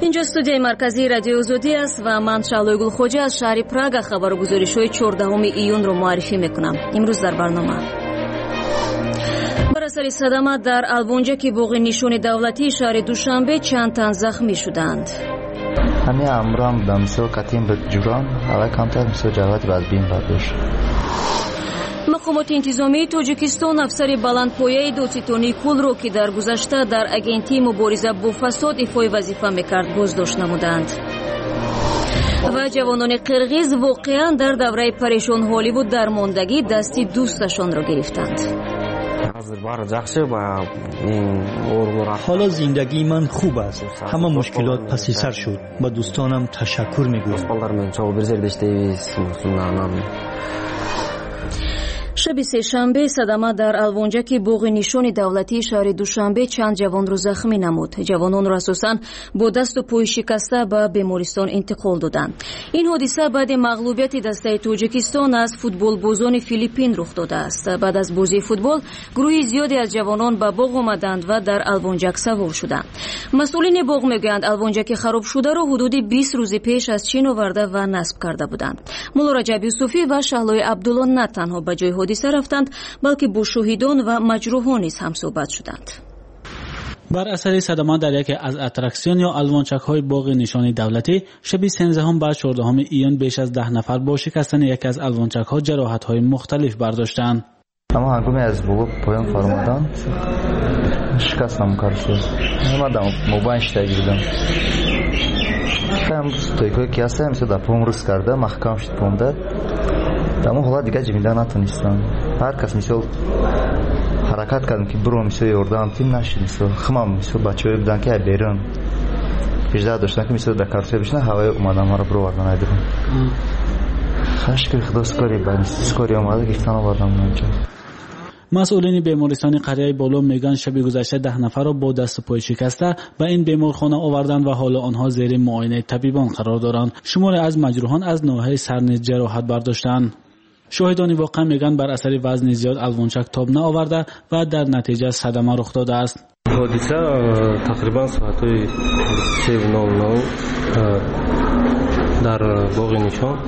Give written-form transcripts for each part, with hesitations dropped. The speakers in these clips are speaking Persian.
اینجا استودیوی مرکزی رادیو آزادی است و من شعله گلخوجه از شهر پراگ خبرگزاری‌های 14 ایون رو معرفی میکنم. امروز در برنامه بر اثر صدمات در البونجک باغ نشان دولتی شهر دوشنبه چند تن زخمی شدند. همین امرام بودم مثل قطیم به جوران حالا کمتر مثل جواد باید بین برداشت. مقامات انتظامی تاجیکستان افسر بلندپایه دوتیتونی کول رو که در گذشته در اگنتی مبارزه با فساد ایفای وظیفه میکرد بازداشت نمودند. و جوانان قرغیز واقعا در دوره پریشان حالی و درماندگی دستی دوستشان را گرفتند. حالا زندگی من خوب است. همه مشکلات پس سر شد. با دوستانم تشکر میگویم. شب سه‌شنبه صدمه در البونجک باغ نشان دولتی شهر دوشنبه چند جوان را زخمی نمود. جوانان را اساساً با دست و پای شکسته به بیمارستان انتقال دادند. این حادثه بعد مغلوبیت دسته تاجیکستان از فوتبال بازان فیلیپین رخ داده است. بعد از بازی فوتبال گروهی زیادی از جوانان به باغ آمدند و در البونجک سوار شدند. مسئولین باغ میگویند البونجک خراب شده را حدود 20 روز پیش از چین آورده و نصب کرده بودند. مولا رجب یوسفی و شهلای عبدالله نه تنها به جای حادثه رفتند بلکه با شهیدان و مجروحان نیز هم صحبت شدند. بر اثر صدمات در یکی از اتراکسیون یا الوانچک های باغ نشان دولتی شب 13 و 14 ایون بیش از 10 نفر با شکستن یکی از الوانچک ها جراحت های مختلف برداشتند. اما هنگامی از باغ پایان فرمودن شکستم کار شد. اومدم موبایل گرفتم. توی که هستم مثل در پام روز کرده محکم شد پامده. اما حالا دیگه جمیدن نتونستم. هر کس مثل حرکت کردم که برو مثل یاردم تیم نشد. مثل خمام مثل بچه‌ای بودن که بیرون پیشده داشتن که مثل در کارتر بشن هوای اومدم مرا برو وردن ایدم. خشکی خدا سکاری بعد سکاری اومده گفتن آوردم اونجا. مسئولین بیمارستان قریه بالا میگن شب گذشته 10 نفر را با دست و پای شکسته به این بیمارخانه آوردند و حالا آنها زیر معاینه طبیبان قرار دارند. شمار از مجروحان از ناحیه سر نیز جراحت برداشتند. شاهدان واقع میگن بر اثر وزن زیاد الوانچک تاب نآورده و در نتیجه صدمه رخ داده است. حادثه تقریبا ساعت 3:09 در باغ نشان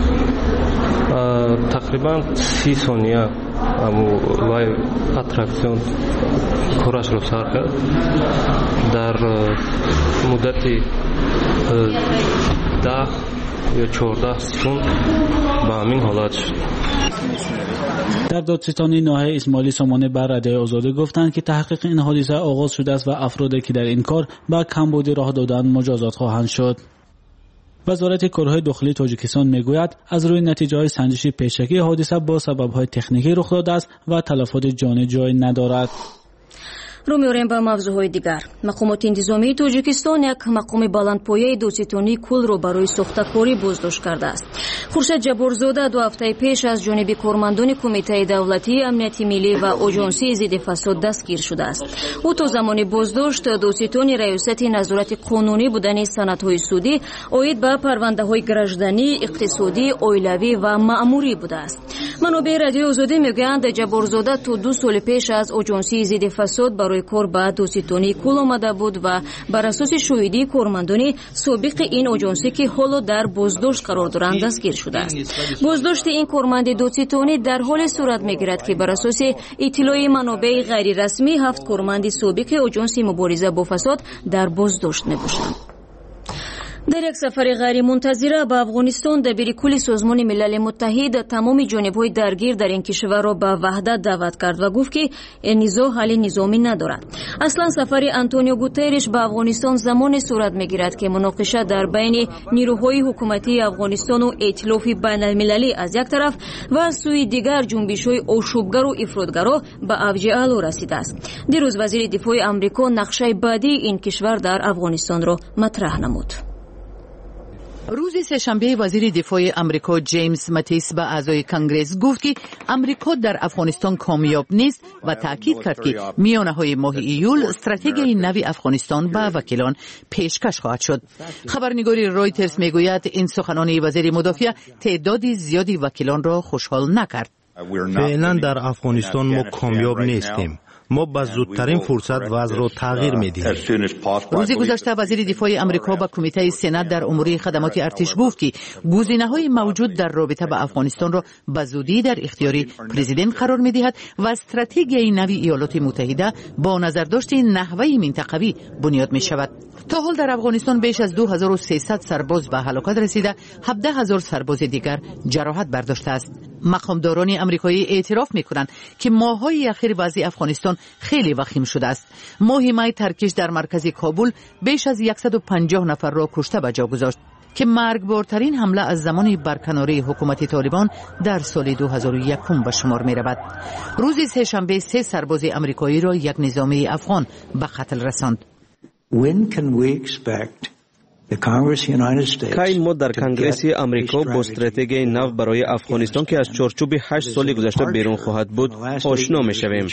تقریبا 30 ثانیه لای اتراکسیون کارش رو سر کرد. در مدت 10 یا 14 سکوند به همین حالت شد. در دادستانی ناحیه اسماعیلی سامانه بر رادیو آزادی گفتند که تحقیق این حادثه آغاز شده است و افرادی که در این کار به کمبودی راه دادن مجازات خواهند شد. وزارت کارهای داخلی تاجیکستان میگوید از روی نتیجه‌های سنجش پیشکی حادثه با سبب‌های تکنیکی رخ داده است و تلفات جانی جای ندارد. رو می‌آوریم به موضوعهای دیگر. مقامات انتظامی تاجیکستان یک مقام بلندپایه دوتیتونی کول رو برای ساخته‌کاری بازداشت کرده است. خورشید جبارزاده 2 هفته پیش از جانب کارمندان کمیته دولتی امنیت ملی و آژانسی ضد فساد دستگیر شده است. او تا زمان بازداشت دوتیتون ریاست نظارت قانونی بودن سندهای سودی عاید به پرونده‌های گردشدنی، اقتصادی، اولیوی و مأموری بوده است. منابع رادیو آزادی میگویند جبارزاده تا 2 سال پیش از آژانسی ضد فساد برای کار به دوتیتونی کول آمده بود و بر اساس شهودی کارمندان سابق این آژانسی که حالا در بازداشت قرار دارند دستگیر شده است. بازداشت این کارمند دوتیتونی در حال صورت میگیرد که بر اساس اطلاع منابع غیر رسمی 7 کارمند سابق آژانس مبارزه با فساد در بازداشت میباشند. در یک سفر غیر منتظره به افغانستان دبیر کل سازمان ملل متحد تمام جانب‌های درگیر در این کشور را به وحدت دعوت کرد و گفت که نزاع حل نظامی ندارد. اصلا سفر آنتونیو گوترش به افغانستان زمان صورت میگیرد که مناقشه در بین نیروهای حکومتی افغانستان و ائتلاف بین‌المللی از یک طرف و از سوی دیگر جنبش‌های آشوبگر و افراطگرا به اوج اعلا رسیده است. دیروز وزیر دفاع آمریکا نقشه بعدی این کشور در افغانستان را مطرح نمود. روز سه‌شنبه وزیر دفاع آمریکا جیمز ماتیس به اعضای کنگره گفت که آمریکا در افغانستان کامیاب نیست و تاکید کرد که میانه‌های ماه ایول استراتژی نو افغانستان به وکیلان پیشکش خواهد شد. خبرنگاری رایترز میگوید این سخنان وزیر مدافع تعداد زیادی وکیلان را خوشحال نکرد. فعلا در افغانستان ما کامیاب نیستیم. ما به زودترین فرصت وضع را تغییر میدیم. روز گذشته وزیر دفاع آمریکا به کمیته سنا در امور خدمات ارتش گفت که گزینه‌های موجود در رابطه با افغانستان را به زودی در اختیار پرزیدنت قرار می‌دهد و استراتژی نوی ایالات متحده با نظرداشت نحوه منطقوی بنیاد می‌شود. تا حال در افغانستان بیش از 2300 سرباز به هلاکت رسیده، 17000 سرباز دیگر جراحت برداشته است. مقامداران آمریکایی اعتراف می‌کنند که ماه‌های اخیر وضع افغانستان خیلی وخیم شده است. ماه می ترکش در مرکز کابل بیش از 150 نفر را کشته به جا گذاشت که مرگبارترین حمله از زمان برکناری حکومت طالبان در سال 2001 به شمار می رود. روز سه‌شنبه 3 سرباز آمریکایی را یک نظامی افغان به قتل رساند. کی ما در کنگره امریکا با استراتژی نو برای افغانستان که از چارچوب 8 سال گذشته بیرون خواهد بود آشنا می شویم.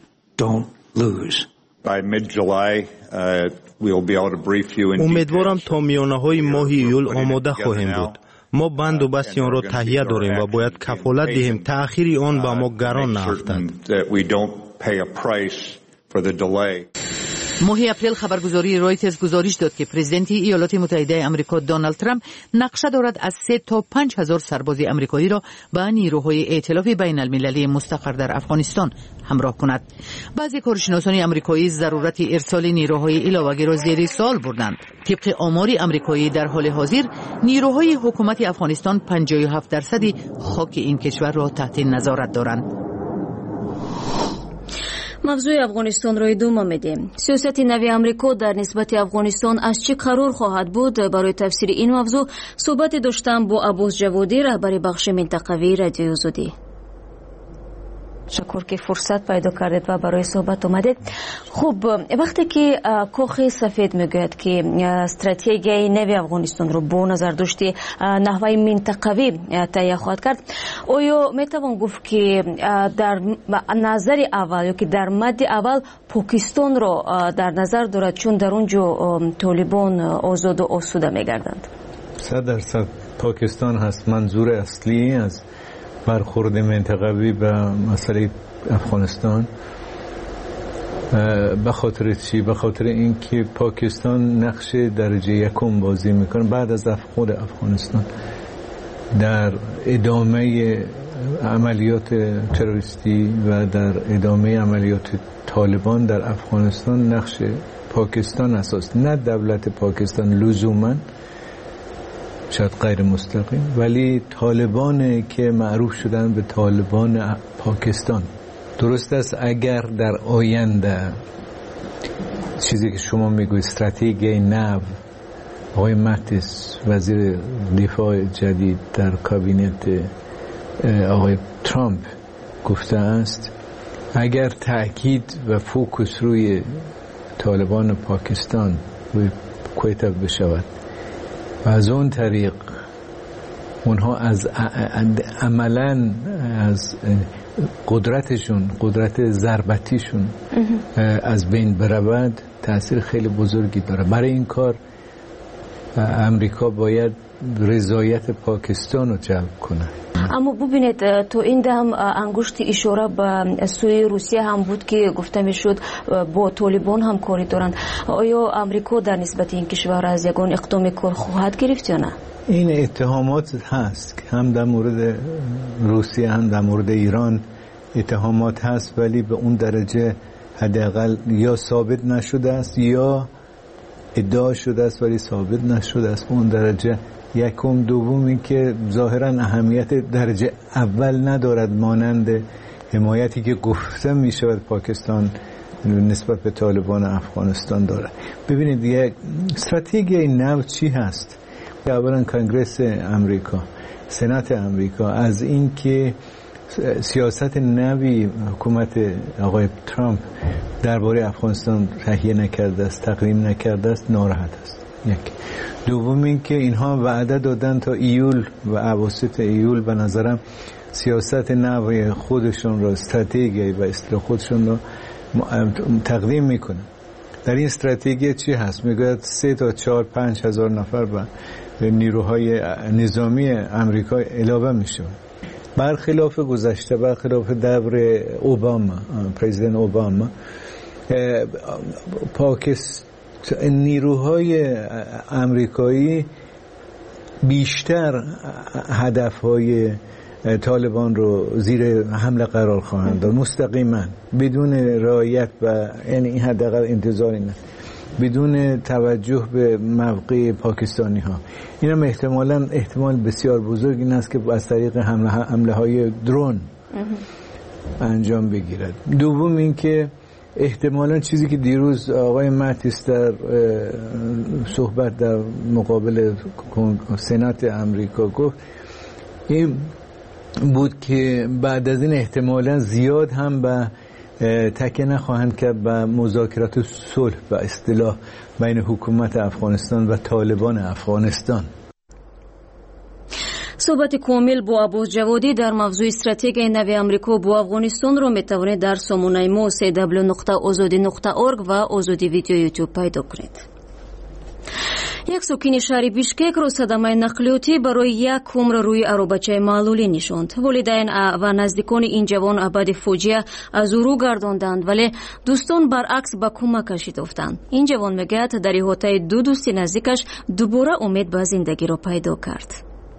امیدوارم تا میانه‌های ماه ایول آماده خواهیم بود. ما بند و بست آن را تهیه داریم و باید کفالت دهیم تأخیر آن به ما گران نیفتد. ماه اپریل خبرگزاری رایترز گزارش داد که پرزیدنت ایالات متحده آمریکا دونالد ترامپ نقشه دارد از 3 تا 5000 سرباز آمریکایی را به نیروهای ائتلاف بین المللی مستقر در افغانستان همراه کند. بعضی کارشناسان آمریکایی ضرورت ارسال نیروهای علاوه‌ای را زیر سوال بردند. طبق آمار آمریکایی در حال حاضر نیروهای حکومت افغانستان 57% خاک این کشور را تحت نظارت دارند. موضوع افغانستان را ادامه میدیم. سیاست نوی آمریکا در نسبت افغانستان از چه قرار خواهد بود؟ برای تفسیر این موضوع صحبت داشتم با عباس جوادی، رهبر بخش منطقوی رادیو آزادی. شکر که فرصت پیدا کردید و برای صحبت اومدید. خب وقتی که کاخ سفید میگوید که استراتژی نوی افغانستان رو با نظر داشته نحوه منطقوی تهیه خواهد کرد، آیا میتوان گفت که در نظر اول یا که در مد اول پاکستان رو در نظر دارد، چون در اونجا طالبان آزاد و آسوده میگردند؟ 100% پاکستان هست منظور اصلی از برخورد منطقوی به مسئله افغانستان. به خاطر چی؟ به خاطر اینکه پاکستان نقش درجه یکم بازی میکنه بعد از خود افغانستان در ادامه عملیات تروریستی و در ادامه عملیات طالبان در افغانستان. نقش پاکستان اساس، نه دولت پاکستان لزوما، شاید غیر مستقیم، ولی طالبان که معروف شدن به طالبان پاکستان. درست است اگر در آینده چیزی که شما میگوید استراتژی نو، آقای ماتیس وزیر دفاع جدید در کابینت آقای ترامپ گفته است، اگر تأکید و فوکس روی طالبان پاکستان روی کویتا بشود و از اون طریق اونها از عملاً از قدرتشون، قدرت ضربتیشون از بین برود، تأثیر خیلی بزرگی داره. برای این کار امریکا باید رضایت پاکستان رو جلب کنه. اما ببینید تو این دم انگشت اشاره به سوی روسیه هم بود که گفته میشد با طالبان هم کاری دارند. آیا امریکا در نسبت این کشور از یگان اقدام کار خواهد گرفت یا نه؟ این اتهامات هست، هم در مورد روسیه هم در مورد ایران اتهامات هست، ولی به اون درجه حداقل یا ثابت نشده است یا ادعا شده است ولی ثابت نشده است. اون درجه یکم. دومی که ظاهرا اهمیت درجه اول ندارد، مانند حمایتی که گفته می شود پاکستان نسبت به طالبان افغانستان داره. ببینید یک استراتژی نو چی هست؟ اولا کنگره امریکا، سنات امریکا از این که سیاست نوی حکومت آقای ترامپ درباره افغانستان تهیه نکرده است، تقدیم نکرده است، ناراحت است. یک. دوم این که اینها وعده دادن تا ایول و اواسط ایول به نظرم سیاست نوی خودشون را، استراتژی و اصطلاح خودشون را تقدیم میکنه. در این استراتژی چی هست؟ میگوید 3 تا 4-5 هزار نفر به نیروهای نظامی امریکا علاوه میشه. برخلاف گذشته، برخلاف دور اوباما، پرزیدنت اوباما، نیروهای آمریکایی بیشتر هدفهای طالبان رو زیر حمله قرار خواهند داد مستقیما، بدون رعایت و یعنی این حداقل انتظار اینه، بدون توجه به موقع پاکستانی ها. این هم احتمال بسیار بزرگ این است که از طریق حمله های درون انجام بگیرد. دوم این که احتمالا چیزی که دیروز آقای ماتیس در صحبت در مقابل سنات امریکا گفت این بود که بعد از این احتمالا زیاد هم به تکیه نخواهند کرد به مذاکرات صلح و اصطلاح بین حکومت افغانستان و طالبان افغانستان. صحبت کامل با عباس جوادی در موضوع استراتژی نو آمریکا با افغانستان رو میتوانید در سامانه ما www.azadi.org و آزادی ویدیو یوتیوب پیدا کنید. یک ساکن شهر بیشکک را صدمه نقلیاتی برای یک عمر روی عربچه معلولی نشاند. والدین و نزدیکان این جوان بعد فوجیه از او رو گرداندند، ولی دوستان برعکس به کمکش افتادند. این جوان میگه در احاطه دو دوست نزدیکش دوباره امید به زندگی را پیدا کرد.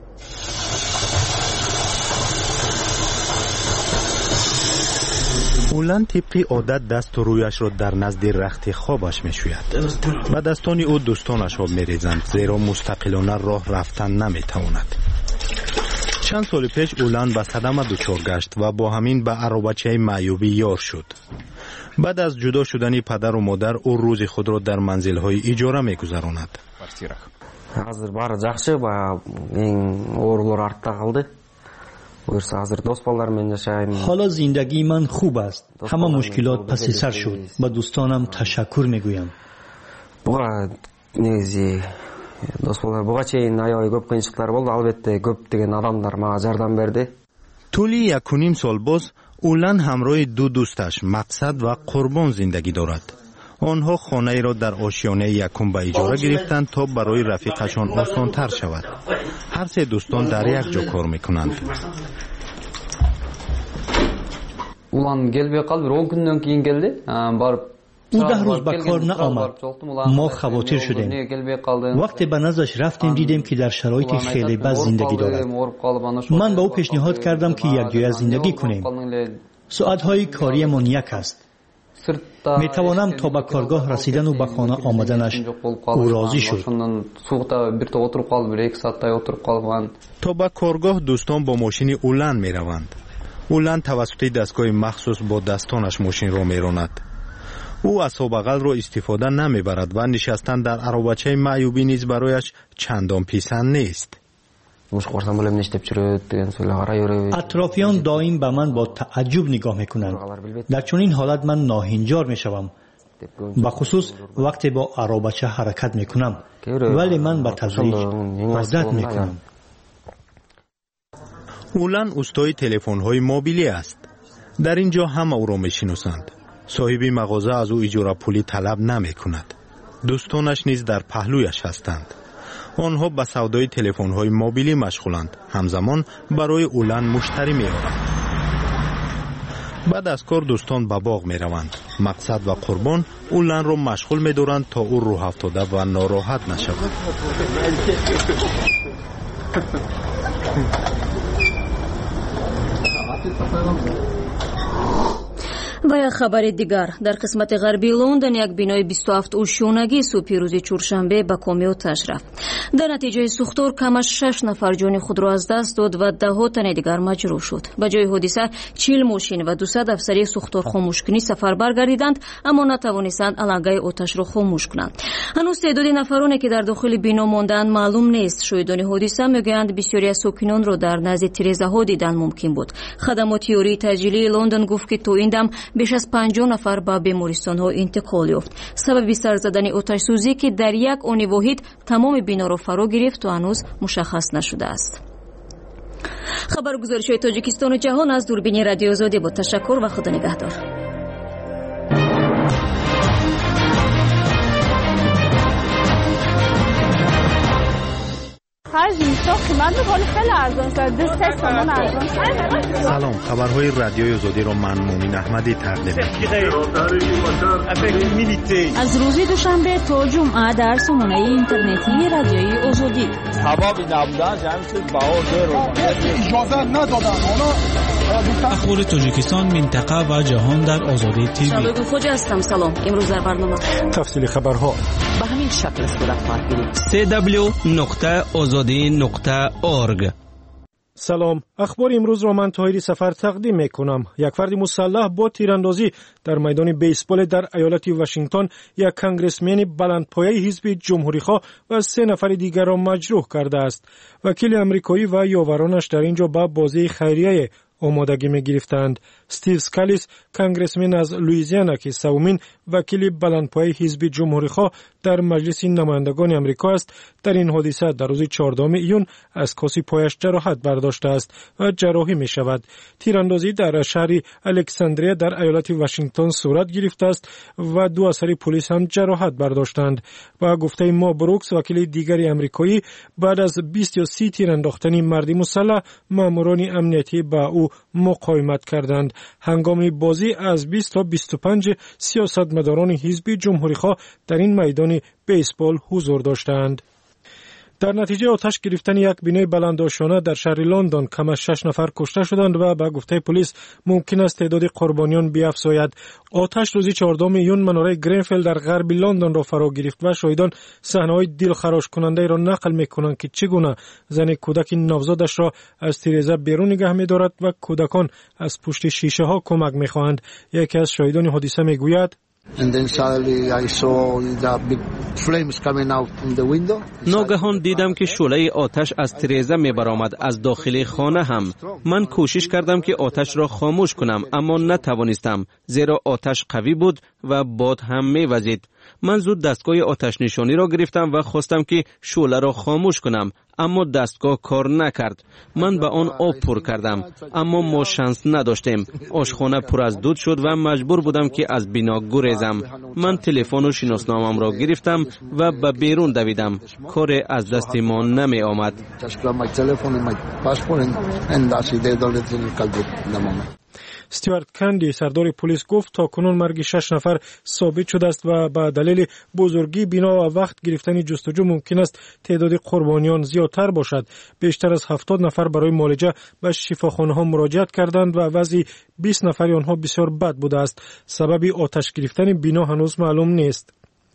اولان طبق عادت دست و رویش را در نزد رخت خوابش میشوید. و دستان او دوستانش آب میریزند، زیرا مستقلانه راه رفتن نمیتواند. چند سال پیش اولان به صدمه دچار گشت و با همین به عربچه معیوبی یار شد. بعد از جدا شدن پدر و مادر او روز خود را در منزل‌های اجاره میگذراند. Hazır bari yaxshi va eng o'g'rilar ortda qoldi. Buyursa hozir do'st bolalarмен yashayman. حالا زندگی من خوب است. همه مشکلات پس سر شد. با دوستانم تشکر میگویم. Buga nezi do'st bolalar buga cheyin ayoy ko'p qiyinchiliklar bo'ldi. Albatta ko'pdegan odamlar menga yordam berdi. طولی 1.5 سال باز اولان همراه دو دوستش مقصد و قربان زندگی دارد. آنها خانه ای را در آشیانه یکم به اجاره گرفتند تا برای رفیقشان آسان تر شود. هر سه دوستان در یک جا کار میکنند. اولان gelmey qaldı. 10 gündən keyin geldi. Barıp او 10 روز به کار نآمد. ما خواطر شدیم. وقتی به نزدش رفتیم دیدیم که در شرایط خیلی بد زندگی دارد. من به او پیشنهاد کردم که یک جای زندگی کنیم. ساعتهای کاریمان یک است. می توانم تا به کارگاه رسیدن و به خانه آمدنش او راضی شد. تا به کارگاه دوستان با ماشین اولان می روند. اولان توسط دستگاه مخصوص با دستانش ماشین را می راند. او اسباب بغل را استفاده نمی برد و نشستن در عربچه معیوبی نیز برایش چندان پیسند نیست. اطرافیان دائم به من با تعجب نگاه میکنند. در چنین حالت من ناهنجار میشوم، به خصوص وقتی با عربچه حرکت میکنم، ولی من به تدریج عادت میکنم. اولان استاد تلفن های موبیلی است. در اینجا همه او را میشناسند. صاحب مغازه از او اجاره پولی طلب نمیکند. دوستانش نیز در پهلویش هستند. آنها به سودای تلفن‌های موبیلی مشغولند. همزمان برای اولان مشتری می‌آورند. بعد از کار دوستان به باغ می‌روند. مقصد و قربان اولان را مشغول می‌دارند تا او روح افتاده و ناراحت نشود. و یک خبر دیگر، در قسمت غربی لندن یک بینای 27 اوشونگی صبح روز چهارشنبه به کامی آتش رفت. در نتیجه سوختور کمش 6 نفر جان خود را از دست داد و 10 تن دیگر مجروح شد. به جای حادثه 40 ماشین و 200 افسری سوختور خاموشکنی سفر برگردیدند، اما نتوانستند علنگه آتش را خاموش کنند. هنوز تعداد نفرانی که در داخل بینا ماندند معلوم نیست. شاهدان حادثه میگویند بسیاری از ساکنان را در نزد تیره‌ها دیدن ممکن بود. خدمات یاری تجلیلی لندن گفت که تا این دم بیش از 50 نفر به بیمارستان‌ها انتقال یافت. سبب سر زدن آتش سوزی که در یک آن واحد تمام بینا را فرا گرفت و هنوز مشخص نشده است. خبرگزاری‌های تاجیکستان و جهان از دوربین رادیو آزادی با تشکر و خدا نگهدار. خرج میشه قیمت ولی خیلی ارزان شد 2 تومان ارزان شد. سلام، خبرهای رادیوی آزادی رو من مومین احمدی تقدیم می‌کنم. از روز دوشنبه تا جمعه در سامانه اینترنتی رادیوی آزادی. سبب نبودن جمعیت بهار اجازه ندادن. اخبار تاجیکستان، منطقه و جهان در آزادی تیوی. شادو خوجا هستم. سلام. امروز در برنامه تفصیل خبرها به همین شکل صورت خواهد گرفت. www.azadi.org. سلام، اخبار امروز را من طاهری سفر تقدیم میکنم. یک فرد مسلح با تیراندازی در میدان بیسبال در ایالت واشنگتن یک کانگرسمن بلندپایه حزب جمهوری‌خواه و 3 نفر دیگر را مجروح کرده است. وکیل آمریکایی و یاورانش در اینجا با بازی خیریه آمادگی می گرفتند. استیو سکالیس، کانگرسمن از لوئیزیانا که سومین وکیل بلندپایه حزب جمهوری‌خواه در مجلس نمایندگان آمریکا است، در این حادثه در روز 14 ایون از کاسی پایش جراحت برداشته است و جراحی می شود. تیراندازی در شهر الکساندریا در ایالت واشنگتن صورت گرفته است و 2 عسکر پلیس هم جراحت برداشتند. با گفته ما بروکس، وکیل دیگری آمریکایی، بعد از 20 یا 30 تیر انداختن مردی مسلح، ماموران امنیتی با او مقاومت کردند. هنگام بازی از 20 تا 25 سیاستمداران حزب جمهوری‌خواه در این میدان بیسبال حضور داشتند. در نتیجه آتش گرفتن یک بینای بلندآشانه در شهر لندن کم از 6 نفر کشته شدند و به گفته پلیس ممکن است تعداد قربانیان بیفزاید. آتش روز 14 ایون مناره گرینفیلد در غرب لندن را فرا گرفت و شاهدان صحنه‌های دلخراش کننده را نقل می‌کنند که چگونه زن کودک نوزادش را از تیره‌زن بیرون نگه می‌دارد و کودکان از پشت شیشه‌ها کمک می‌خواهند. یکی از شاهدان حادثه می‌گوید: ناگهان دیدم که شعله آتش از تیره‌زن می‌برآمد از داخل خانه هم. من کوشش کردم که آتش را خاموش کنم اما نتوانستم، زیرا آتش قوی بود و باد هم می‌وزید. من زود دستگاه آتش نشانی را گرفتم و خواستم که شعله را خاموش کنم، اما دستگاه کار نکرد. من به آن آب پر کردم اما ما شانس نداشتیم. آشخانه پر از دود شد و مجبور بودم که از بنا گریزم. من تلفن و شناسنامه‌ام را گرفتم و به بیرون دویدم. کار از دست ما نمی آمد. استیوارت کندی، سردار پلیس، گفت تا کنون مرگ 6 نفر ثابت شده است و به دلیل بزرگی بنا و وقت گرفتن جستجو ممکن است تعداد قربانیان زیادتر باشد. بیشتر از 70 نفر برای معالجه به شفاخانه‌ها مراجعت کردند و وضع 20 نفر آنها بسیار بد بوده است. سبب آتش گرفتن بنا هنوز معلوم نیست.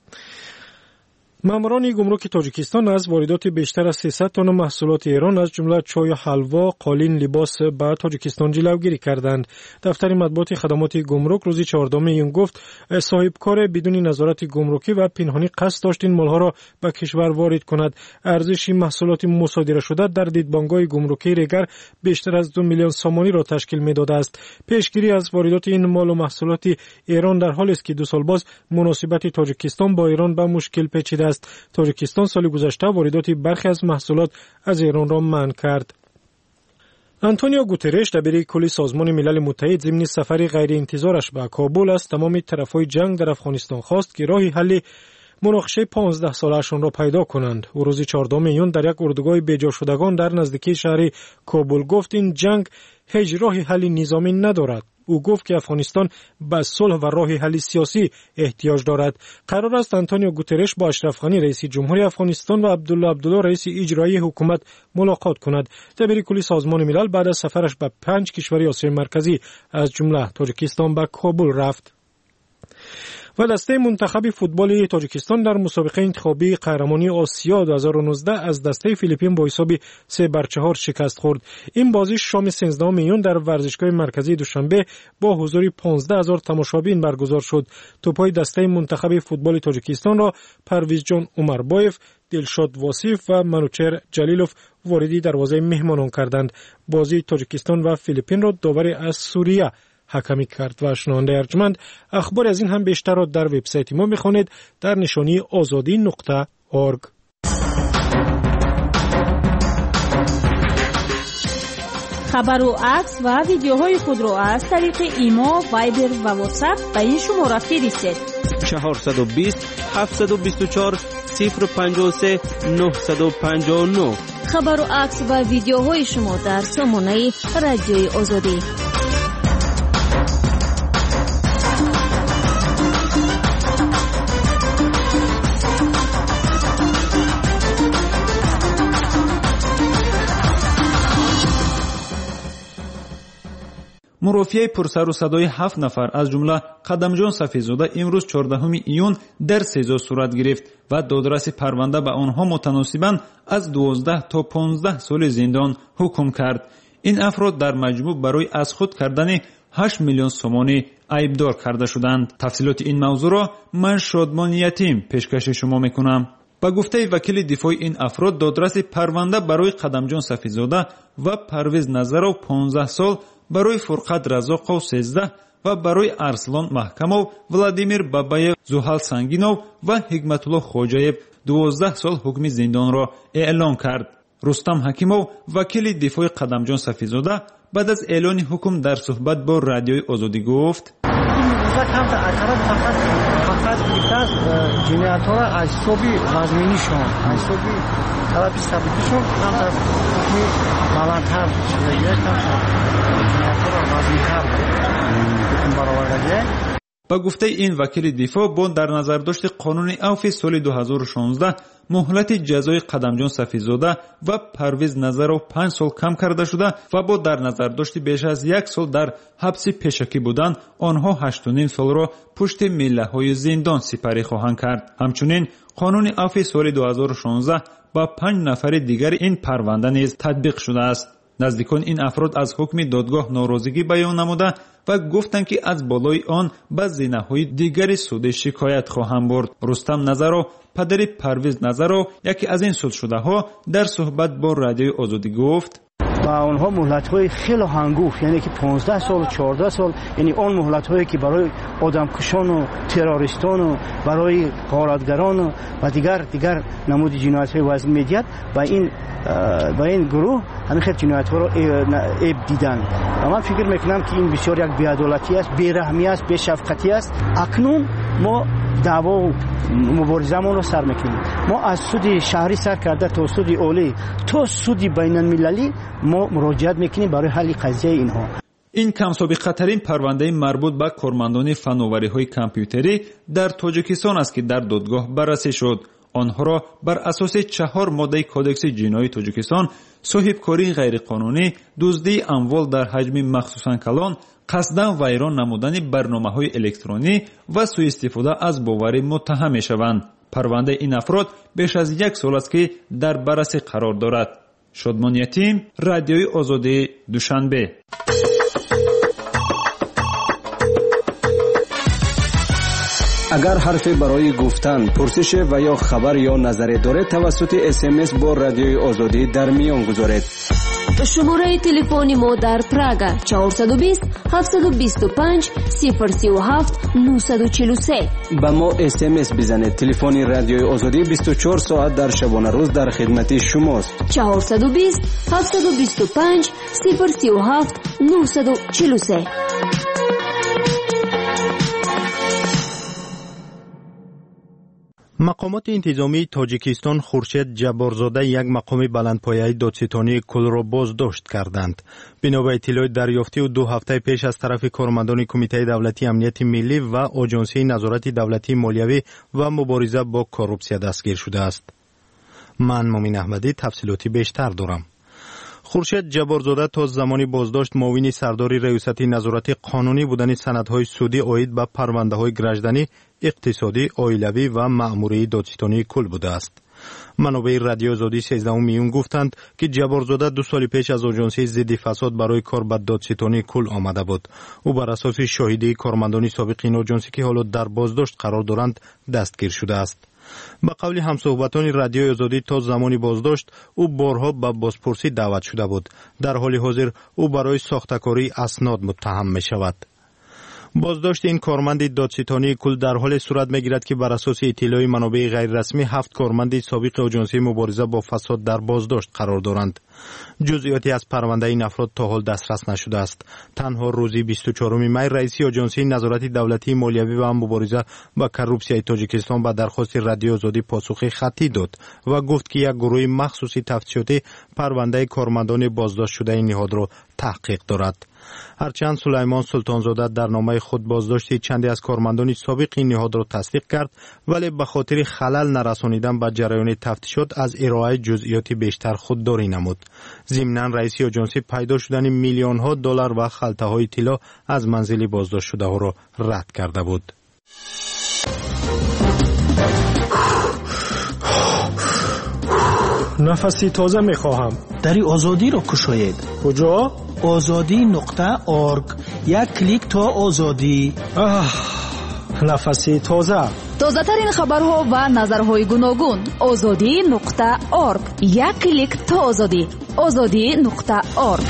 ماموران گمرک تاجیکستان از واردات بیشتر از 300 تن محصولات ایران از جمله چای و حلوا، قالین، لباس به تاجیکستان جلوگیری کردند. دفتر مطبوعات خدمات گمرک روز 14 ایون گفت صاحب کار بدون نظارت گمرکی و پنهانی قصد داشت این مالها را به کشور وارد کند. ارزش محصولات مصادره شده در دیدبان‌های گمرکی ریگر بیشتر از 2 میلیون سامانی را تشکیل می‌داده است. پیشگیری از واردات این مال و محصولات ایران در حالی است که 2 سال باز مناسبت تاجیکستان با ایران به مشکل پیچیده. تاجیکستان سال گذشته واردات برخی از محصولات از ایران را منع کرد. آنتونیو گوترش، دبیر کل سازمان ملل متحد، ضمن سفر غیر انتظارش به کابل از تمام طرفهای جنگ در افغانستان خواست که راه حل مناقشه 15 ساله‌شان را پیدا کنند. او روز 14 ایون در یک اردوگاه بیجا شدگان در نزدیکی شهر کابل گفت این جنگ هیچ راه حل نظامی ندارد. او گفت که افغانستان به صلح و راه حل سیاسی احتیاج دارد. قرار است آنتونیو گوترش با اشرف غنی رئیس جمهوری افغانستان و عبدالله رئیس اجرایی حکومت ملاقات کند. دبیر کل سازمان ملل بعد از سفرش به 5 کشور آسیای مرکزی از جمله تاجیکستان به کابل رفت. و دسته منتخب فوتبال تاجیکستان در مسابقه انتخابی قهرمانی آسیا 2019 از دسته فیلیپین با حساب 3-4 شکست خورد. این بازی شام 13 ایون در ورزشگاه مرکزی دوشنبه با حضور 15,000 تماشابین برگزار شد. توپای دسته منتخب فوتبال تاجیکستان را پرویز جان عمربایف، دلشاد واصف و منوچهر جلیلوف واردی دروازه مهمانان کردند. بازی تاجیکستان و فیلیپین را داور از سوریه حکمی کرد. و شنونده ارجمند، اخبار از این هم بیشتر را در وبسایت ما میخوانید در نشانی azadi.org. خبر و عکس و ویدیوهای خود را از طریق ایما، وایبر و واتساپ به این شماره فرستید. 420 724 053 959. خبر و عکس و ویدیوهای شما در سامانه رادیوی آزادی. مرافعه پرسر و صدای 7 نفر از جمله قدمجان صفیزاده امروز 14 ایون در سزا صورت گرفت و دادرس پرونده به آنها متناسباً از 12 تا 15 سال زندان حکم کرد. این افراد در مجموع برای از خود کردن 8 میلیون سومانی عیبدار کرده شدند. تفصیلات این موضوع را من شادمان یتیم پیشکش شما میکنم. با گفته وکیل دفاع این افراد دادرس پرونده برای قدمجان صفیزاده و پرویز نظرов 15 سال، برای فرقت رزاقov 13 و برای ارسلان محکمov، ولادیمیر бабаев، زحل سنگینov و حکمتالله خوجаев 12 سال حکم زندان را اعلان کرد. رستم حکیمov وکیل دفاع قدمجان صفیزاده بعد از اعلان حکم در صحبت با رادیوی آزادی گفت: فقط گرفتن جنایت‌ها را از حسابی وزمینیشون، از حسابی طرف ثابتیشون هم طرف حکمی بلندتر شده، یک جنایت‌ها را وزنی‌تر حکم برآورده. با گفته این وکیل دفاع با در نظر داشت قانون عفو سال 2016 مهلت جزای قدمجان صفیزاده و پرویز نظرov 5 سال کم کرده شده و با در نظر داشت بیش از 1 سال در حبس پیشکی بودن آنها 8.5 سال را پشت میله‌های زندان سپری خواهند کرد. همچنین قانون عفو سال 2016 با 5 نفر دیگر این پرونده نیز تطبیق شده است. نزدیکان این افراد از حکم دادگاه ناراضگی بیان نموده و گفتند که از بالای آن به زینه‌های دیگر سود شکایت خواهند برد. رستم نظرov پدر پرویز نظرov یکی از این سود شده ها در صحبت با رادیوی آزادی گفت: و آنها مهلت‌های خیلی هنگفت، یعنی که 15 سال و 14 سال، یعنی آن مهلت‌هایی که برای آدمکشان و تروریستان و برای غارتگران و دیگر نمود جنایت‌های وزن می‌دهد و این گروه همین خیلی جنایت‌ها را عیب دیدن. و من فکر می‌کنم که این بسیار یک بی‌عدالتی است، بی‌رحمی است، بی‌شفقتی است. اکنون ما دعوا و مبارزه‌مون رو سر می‌کنیم. ما از سود شهری سر کرده تا سود اولی تا سود بین‌المللی ما مراجعت می‌کنیم برای حل قضیه اینها. این کم سابقه ترین پرونده مربوط به کارمندان فناوری‌های کامپیوتری در تاجیکستان است که در دادگاه بررسی شد. آنها را بر اساس 4 ماده کودکس جنایی تاجیکستان صاحبکاری غیرقانونی، دزدی اموال در حجم مخصوصاً کلان، قصداً ویران نمودن برنامه‌های الکترونی و سوء استفاده از باوری متهم می‌شوند. پرونده این افراد بیش از 1 سال است که در بررسی قرار دارد. شادمان یتیم، رادیوی آزادی، دوشنبه. اگر حرفی برای گفتن، پرسش و یا خبر یا نظری دارید توسط SMS با رادیوی آزادی در میان گذارید. شماره تلفنی ما در پراگ 420 725 037 943. با ما SMS بزنید. تلفن رادیوی آزادی 24 ساعت در شبانه روز در خدمت شماست. 420 725 037 943. مقامات انتظامی تاجیکستان خورشید جبارزاده یک مقام بلندپایه‌ای دادستانی کل را بازداشت کردند. بنا به اطلاع دریافتی و 2 هفته پیش از طرف کارمندان کمیته دولتی امنیت ملی و آژانسی نظارت دولتی مالیوی و مبارزه با کورپسیا دستگیر شده است. من مومن احمدی تفصیلاتی بیشتر دارم. خورشید جبارزاده تا زمانی بازداشت معاون سردار ریاست نظارت قانونی بودن سندهای سودی عاید به پرونده‌های گردشدنی، اقتصادی، عائلوی و مأموری دادستانی کل بوده است. منابع رادیو آزادی 13 میون گفتند که جبارزاده 2 سال پیش از آژانسی ضد فساد برای کار به دادستانی کل آمده بود. او بر اساس شاهدی کارمندان سابق این آژانسی که حالا در بازداشت قرار دارند دستگیر شده است. با قول همصحبتان رادیو آزادی تا زمانی بازداشت او بارها به بازپرسی دعوت شده بود. در حال حاضر او برای ساختکاری اسناد متهم می شود. بازداشت این کارمند دادستانی کل در حال صورت میگیرد که بر اساس اطلاع منابع غیر رسمی 7 کارمند سابق آژانس مبارزه با فساد در بازداشت قرار دارند. جزئیاتی از پرونده این افراد تا حال دسترس نشده است. تنها روز 24 می رئیس آژانس نظارت دولتی مالیوی و مبارزه با کروپسیای تاجیکستان به درخواست رادیو آزادی پاسخ خطی داد و گفت که یک گروه مخصوصی تفتیشاتی پرونده کارمندان بازداشت شده این نهاد را تحقیق دارد. هرچند سلیمان سلطانزاده در نامه خود بازداشت چندی از کارمندان سابق این نهاد را تصدیق کرد، ولی به خاطر خلل نرسانیدن به جریان تفتیشات از ارائه جزئیات بیشتر خودداری نمود. ضمناً رئیس آژانس پیدا شدن میلیون ها دلار و خلطه های طلا از منزل بازداشت شده ها را رد کرده بود. نفسی تازه میخواهم. دری آزادی را کشاید. کجا؟ azadi.org. یک کلیک تا آزادی. نفسی تازه. تازه ترین خبرها و نظرهای گوناگون. azadi.org. یک کلیک تا آزادی. azadi.org.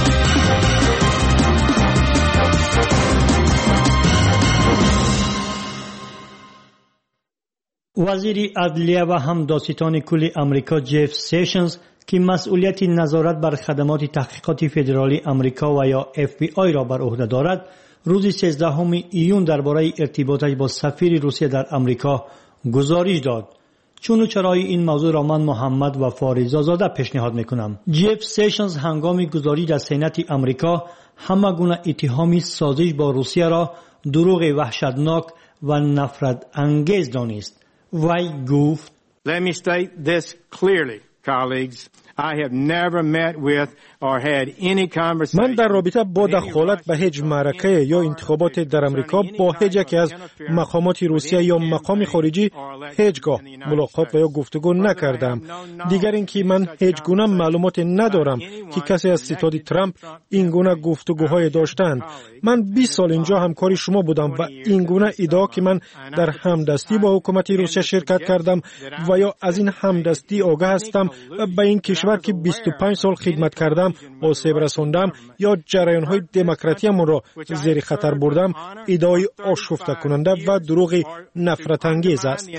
وزیر عدلیه و هم دادستان کل امریکا جف سیشنز که مسئولیت نظارت بر خدمات تحقیقاتی فدرالی امریکا و یا FBI را بر عهده دارد، روز 13 ایون درباره ارتباطش با سفیر روسیه در امریکا گزارش داد. چون و چرای این موضوع را من محمد و فاریزاده پیشنهاد میکنم. جف سیشنز هنگام گزارش در سنت امریکا همه گونه اتهام سازش با روسیه را دروغ وحشتناک و نفرت انگیز دانست. وی گفت: Let me state this clearly, colleagues. I have never met with or had any conversation. من در رابطه با دخالت به هیچ معرکه یا انتخابات در امریکا با هیچ یکی از مقامات روسیه یا مقام خارجی هیچگاه ملاقات و یا گفتگو نکردم. دیگر اینکه من هیچ گونه معلومات ندارم که کسی از ستاد ترامپ این گونه گفتگوهای داشتند. من 20 سال اینجا همکار شما بودم و این گونه ادعا که من در همدستی با حکومت روسیه شرکت کردم و یا از این همدستی آگاه هستم و به این کشور که 25 سال خدمت کردم آسیب رساندم یا جریان‌های دموکراتی‌مان را زیر خطر بردم، ادعای آشفته کننده و دروغ نفرت انگیز است.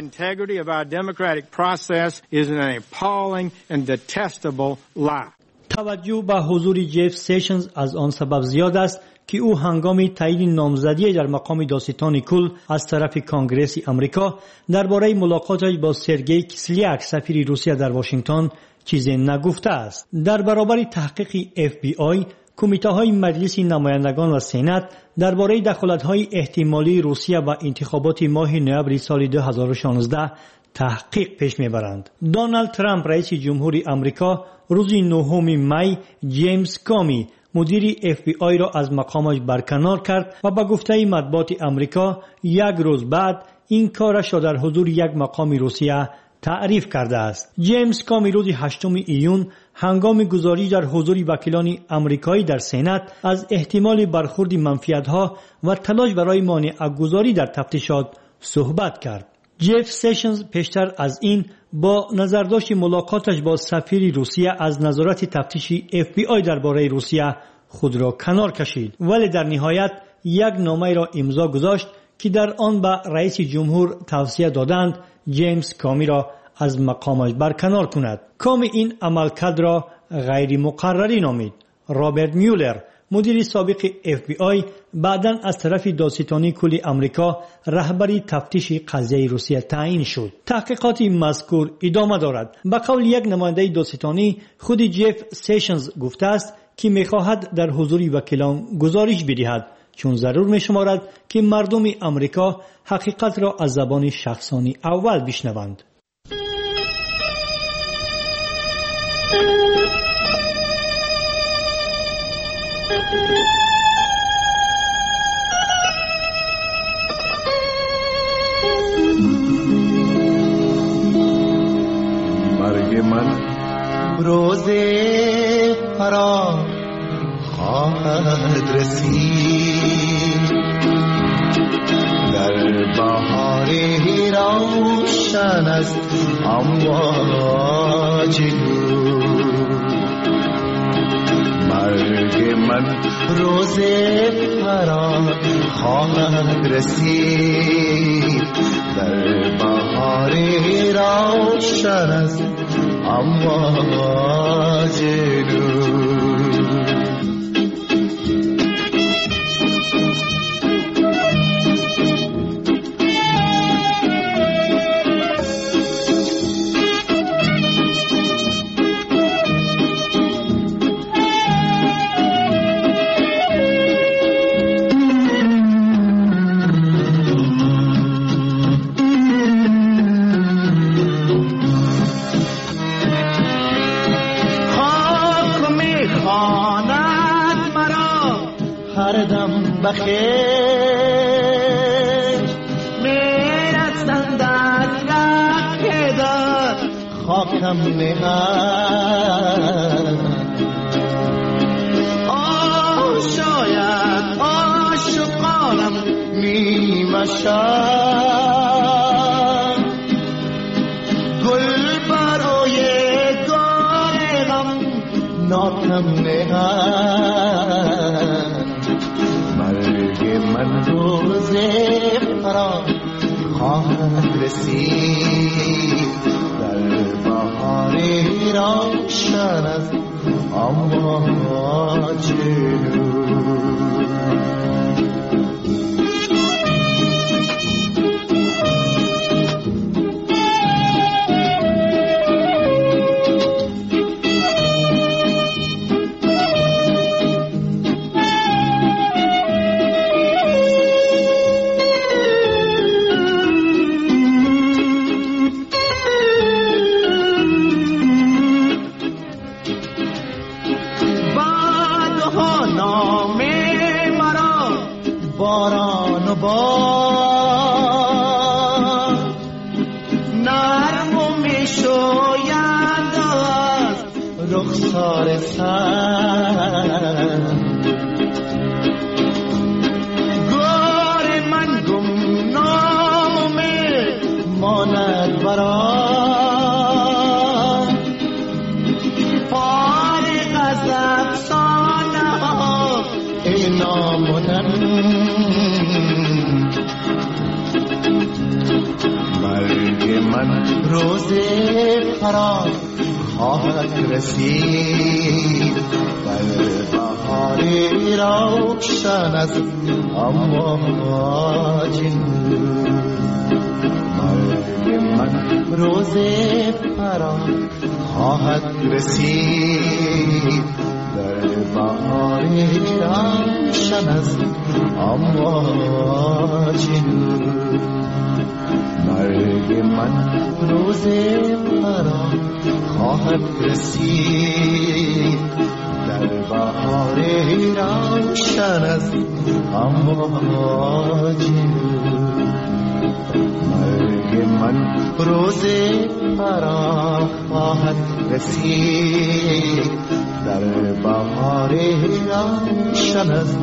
توجه به حضور جف سیشنز از آن سبب زیاد است که او هنگام تعیین نامزدی در مقام دادستان کل از طرف کنگره امریکا درباره ملاقاتش با سرگئی کیسلیاک سفیر روسیه در واشنگتن چیزی نگفته است. در برابر تحقیق FBI، کمیته‌های مجلس نمایندگان و سنا درباره دخالت‌های احتمالی روسیه و انتخابات ماه نوامبر سال 2016 تحقیق پیش می‌برند. دونالد ترامپ رئیس جمهوری آمریکا روز 9 می جیمز کامی مدیر FBI را از مقامش برکنار کرد و با گفته مطبوعات آمریکا یک روز بعد این کارش را در حضور یک مقام روسیه تعریف کرده است. جیمز کامی روز 8 ایون هنگام گزارش در حضور وکیلان آمریکایی در سنا از احتمال برخورد منفیت‌ها و تلاش برای مانع‌گذاری در تفتیشات صحبت کرد. جف سیشنز پیشتر از این با نظرداشت ملاقاتش با سفیر روسیه از نظارت تفتیشی FBI درباره روسیه خود را کنار کشید، ولی در نهایت یک نامه را امضا گذاشت که در آن به رئیس جمهور توصیه دادند جیمز کامی را از مقامش برکنار کند. کامی این عملکرد را غیر مقرری نامید. رابرت میولر مدیر سابق FBI بعداً از طرف دادستانی کل آمریکا رهبری تفتیش قضیه روسیه تعیین شد. تحقیقات مذکور ادامه دارد. به قول یک نماینده دادستانی، خود جف سیشنز گفته است که می‌خواهد در حضور وکیلان گزارش بدهد، چون ضرور می‌شمارد که مردم آمریکا حقیقت را از زبان شخصانی اول بشنوند. مرگ من روز فرا خواهد رسید، در بهاری روشن است امواج مرگ من روز فرا خواهد رسید در بهاری روشن است امواج نور. بخیر میرسند از ره دار خاکم نهد. شاید عاشقانم میمشد گل برای گارم ناکم نهد. من روز فرا خواهد رسید در بهاری روشن از امواج نور. باران و باد نرم و میشویند از رخسار سر. گار من گمنام ماند برای فارغ از افسانه ها ای نامدن. مرگ من روز فرار خواهد رسید در بهاری روشن از امواج نور. مرگ من روز فرار خواهد رسید در بهاری روشن از امواج نور. مرگ من روز فرا خواهد رسید در بهاری روشن از امواج نور. مرگ من روز فرا خواهد رسید در بهاری روشن از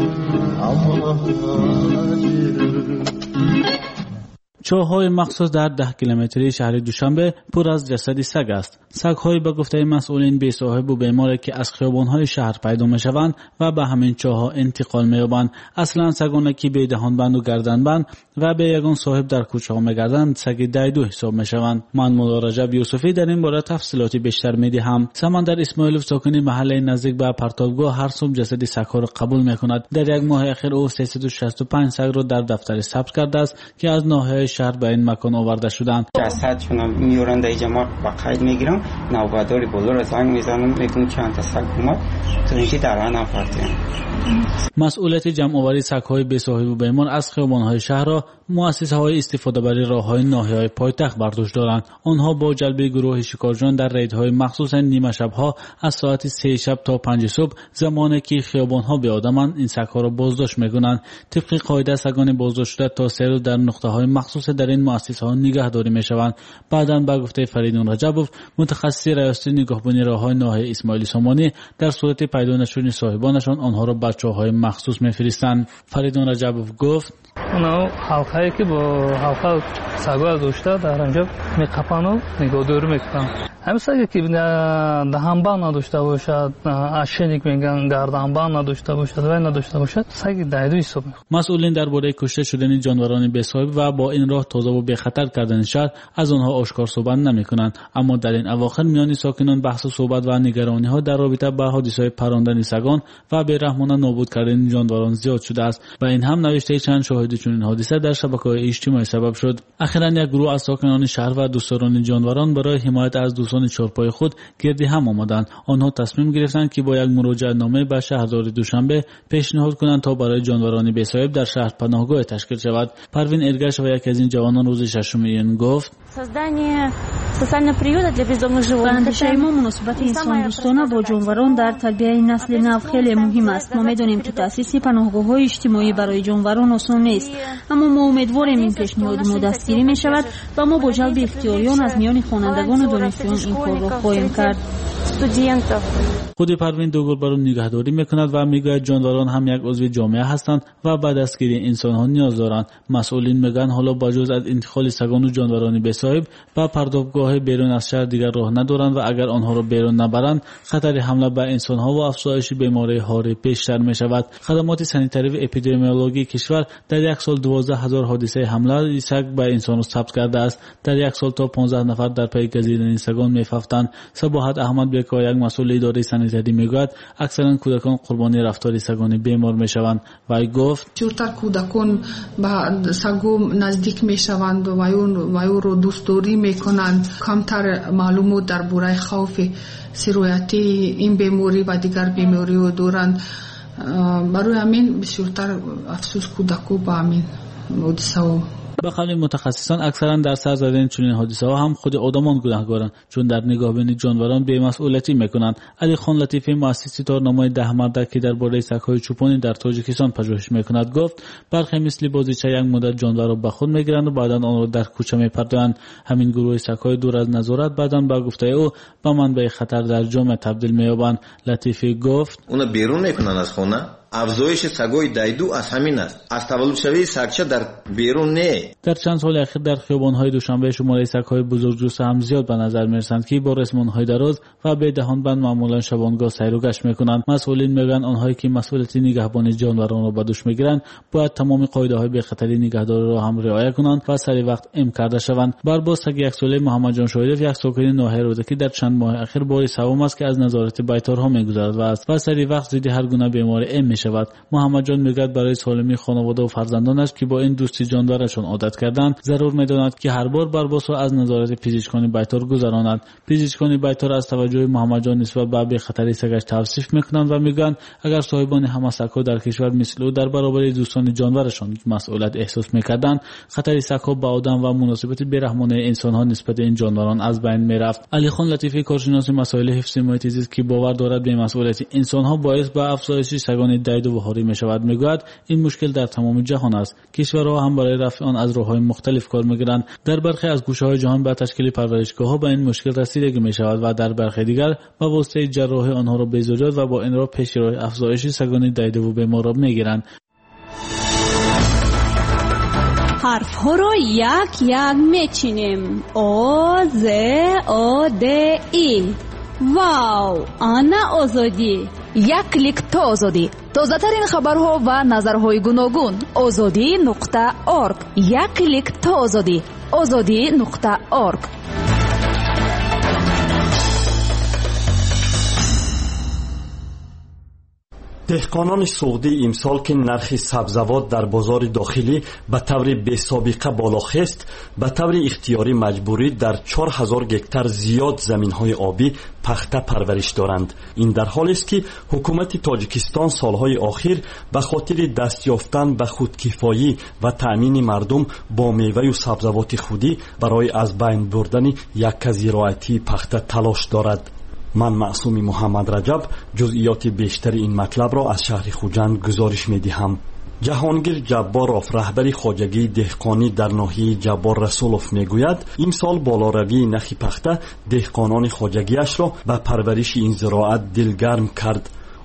امواج نور. چاه‌های مخصوص در 10 کیلومتری شهر دوشنبه پر از جسد سگ است. سگ‌های به گفته مسئولین بی‌صاحب و بیماری که از خیابان‌های شهر پیدا می‌شوند و به همین چاه‌ها انتقال می‌یابند. اصلاً سگانی که به دهانبند و گردنبند و به یگان صاحب در کوچه‌ها می‌گردند سگ دیدو حساب می‌شوند. من مولا رجب یوسفی در این باره تفصیلات بیشتر می‌دهم. سمندر اسماعیلوف ساکن محله نزدیک به پرتابگاه هر صبح جسد سگ‌ها را قبول می‌کند. در یک ماه اخیر او 365 سگ را در دفتر ثبت کرده است که از ناحیه شهر به این مکان آورده شدند. جسدشون میورن در اینجا، ما با قید میگیرم، نوباداری بلور از زنگ میزنم میگم چند تا سگ اومد تو اینکه در آن پارتیم. مسئولیت جمع آوری سگ‌های بی‌صاحب و بیمار از خیابان‌های شهر را مؤسسه‌های استفاده بر راه‌های ناحیه‌های پایتخت بر دوش دارند. آنها با جلب گروه شکارجویان در ریدهای مخصوص نیمه شب‌ها از ساعت 3 شب تا 5 صبح زمانی که خیابان‌ها به آدمند این سگ‌ها را بازداشت می‌کنند. طبق قاعده سگان بازداشت شده تا 3 روز در نقطه‌های مخصوص در این مؤسسه‌ها نگهداری می‌شوند. بعداً به گفته فریدون رجبوف متخصص ریاست نگهبانی راه‌های ناحیه اسماعیل سامانی در صورت پیدا نشدن صاحبانشان آنها را به چاه‌های مخصوص می‌فرستند. فریدون رجبوف گفت اونا حلقه‌ای که با حلقه سگا داشته در اینجا می‌قپن و نگهداری می‌کنن. همین سگی که دهانبان نداشته باشد، اشنیک میگن گردنبان نداشته باشد و نداشته باشد، سگ دایدو حساب میکنه. مسئولین درباره کشته شدن جانوران بی‌صاحب و با این راه تازه و بخطر کردن شهر از آنها آشکار صحبت نمیکنند، اما در این اواخر میان ساکنان بحث و صحبت و نگرانی ها در رابطه با حادثه پراندن سگان و بی‌رحمانه نابود کردن جانوران زیاد شده است و این هم نوشته چند شاهد چنین حادثه در شبکه‌های اجتماعی سبب شد. اخیراً یک گروه از ساکنان شهر و دوستداران جانوران برای حمایت از دوستان چهارپای خود گردی هم آمدند. آنها تصمیم گرفتند که با یک مراجعه نامه به شهردار دوشنبه پیشنهاد کنند تا برای جانوران بی‌صاحب در شهر پناهگاه تشکیل شود. پروین ارگش و یکی از این جوانان روز ششم ایون گفت: اندیشه ما مناسبت انسان دوستانه با جانوران در تربیت نسل نو خیلی مهم است. ما میدونیم که تأسیس پناهگاه‌های اجتماعی برای جانوران آسان نیست، اما ما امیدواریم این پیشنهاد ما دستگیری می شود و ما با جلب اختیاریان از میان خوانندگان و دانشجویان این کار را خواهیم کرد. خود پروین دوگلبارو نگهداری میکند و میگوید جانوران هم یک عضو جامعه هستند و به دستگیری انسان ها نیاز دارند. مسئولین میگن حالا با جز از انتقال سگان و جانوران بی‌صاحب و پرداختگاه بیرون از شهر دیگر راه ندارند و اگر آنها را بیرون نبرند خطر حمله به انسان ها و افزایش بیماری هاری بیشتر می شود. خدمات سانیتری و اپیدمیولوژی کشور در یک سال 12000 حادثه حمله سگ به انسان را ثبت کرده است. در یک سال تا 15 نفر در پی گزیدن سگان می‌افتند. صباحت احمد بیکا یک مسئول اداره سانیتری میگوید اکثرا کودکان قربانی رفتار سگان بیمار میشوند. وی گفت جورتر کودکان به سگو نزدیک میشوند و او رو دوستداری میکنند. کمتر معلومات درباره خوف سرایتی این بیماری و دیگر بیماری رو دارند. برای همین بسیارتر افسوس کودکو با همین حادثه و به قول متخصصان اکثرا در سر زدن چنین حادثه ها هم خود آدمان گناهکارند، چون در نگاه بین جانوران بی‌مسئولیتی میکنند. علی خان لطیفی مؤسس تارنامه 10 مردک که درباره سگ‌های چوپانی در تاجیکستان پژوهش میکند گفت برخی مثل بازیچه یک مدت جانور را به خود میگیرند و بعدا آن را در کوچه میپردازند. همین گروه سگ‌های دور از نظارت بعدا به گفته او به منبع خطر در جامعه تبدیل مییابند. لطیفی گفت اونا بیرون میکنن از خونه. افزایش سگای دایدو از همین است. از تولد شوی سگچه در بیرون نه. در چند سال اخیر در خیابان‌های دوشنبه شماره سگ‌های بزرگجوسه هم زیاد به نظر می‌رسند که با رسمان‌های دراز و به دهانبند معمولاً شبانگاه سیر و گشت می‌کنند. مسئولین میگن آنهایی که مسئولیت نگهبانی جانوران را به دوش می‌گیرند باید تمام قاعده‌های بی‌خطری نگهداری را هم رعایت کنند و سری وقت ام کرده شوند. برباز سگ یک ساله محمد جان شایدف یک ساکن ناحیه رودکی در چند ماه اخیر بار سوم است که از نظارت بیطارها می‌گذرد و سری وقت زیر هر گونه بیماری ام شود. محمد جان میگوید برای سالمی خانواده و فرزندانش که با این دوستی جاندارشان عادت کردند ضرور میداند که هر بار برباس را از نظارت پزشکان بیطار گذراند. پزشکان بیطار از توجه محمد جان نسبت به بی‌خطری سگش توصیف میکنند و میگویند اگر صاحبان همه سگ‌ها در کشور مثل او در برابر دوستان جانورشان مسئولیت احساس میکردند خطر سگ‌ها به آدم و مناسبت بی‌رحمانه انسان‌ها نسبت این جانوران از بین میرفت. علی خان لطیفی کارشناس مسائل حفظ محیط زیست که باور دارد به مسئولیت انسان‌ها باعث به افزایش سگان دایدو و هاری میشود میگوید این مشکل در تمام جهان است. کشورها هم برای رفع آن از راه‌های مختلف کار میگیرند. در برخی از گوشه‌های جهان به تشکیل پرورشگاه‌ها به این مشکل رسیدگی میشود و در برخی دیگر به واسطه جراحی آنها را به زجاج و با این راه پیش روی افزایش سگان دایدو و بیمار را میگیرند. حرف ها را یک یک میچینیم. او ز او د ای. واو، آنا آزادی. یک کلیک تا آزادی. تازه ترین خبرها و نظرهای گوناگون. azadi.org. یک کلیک تا آزادی. azadi.org. دهقانان سعودی امسال که نرخ سبزوات در بازار داخلی به طور بی‌سابقه بالا خست، به طور اختیاری مجبوری در 4000 گکتار زیاد زمین‌های آبی پخته پرورش دارند. این در حالی است که حکومت تاجیکستان سالهای اخیر به خاطر دست یافتن به خودکفایی و تأمین مردم با میوه و سبزوات خودی برای از بین بردن یک زراعتی پخته تلاش دارد. من معصوم محمد رجب جزئیات بیشتر این مطلب را از شهر خوجند گزارش می‌دهم. جهانگیر جباروف رهبر خواجگی دهقانی در ناحیه جبار رسولوف میگوید امسال بالاروی نخ پخته دهقانان خواجگیش را به پرورش این زراعت دلگرم کرد.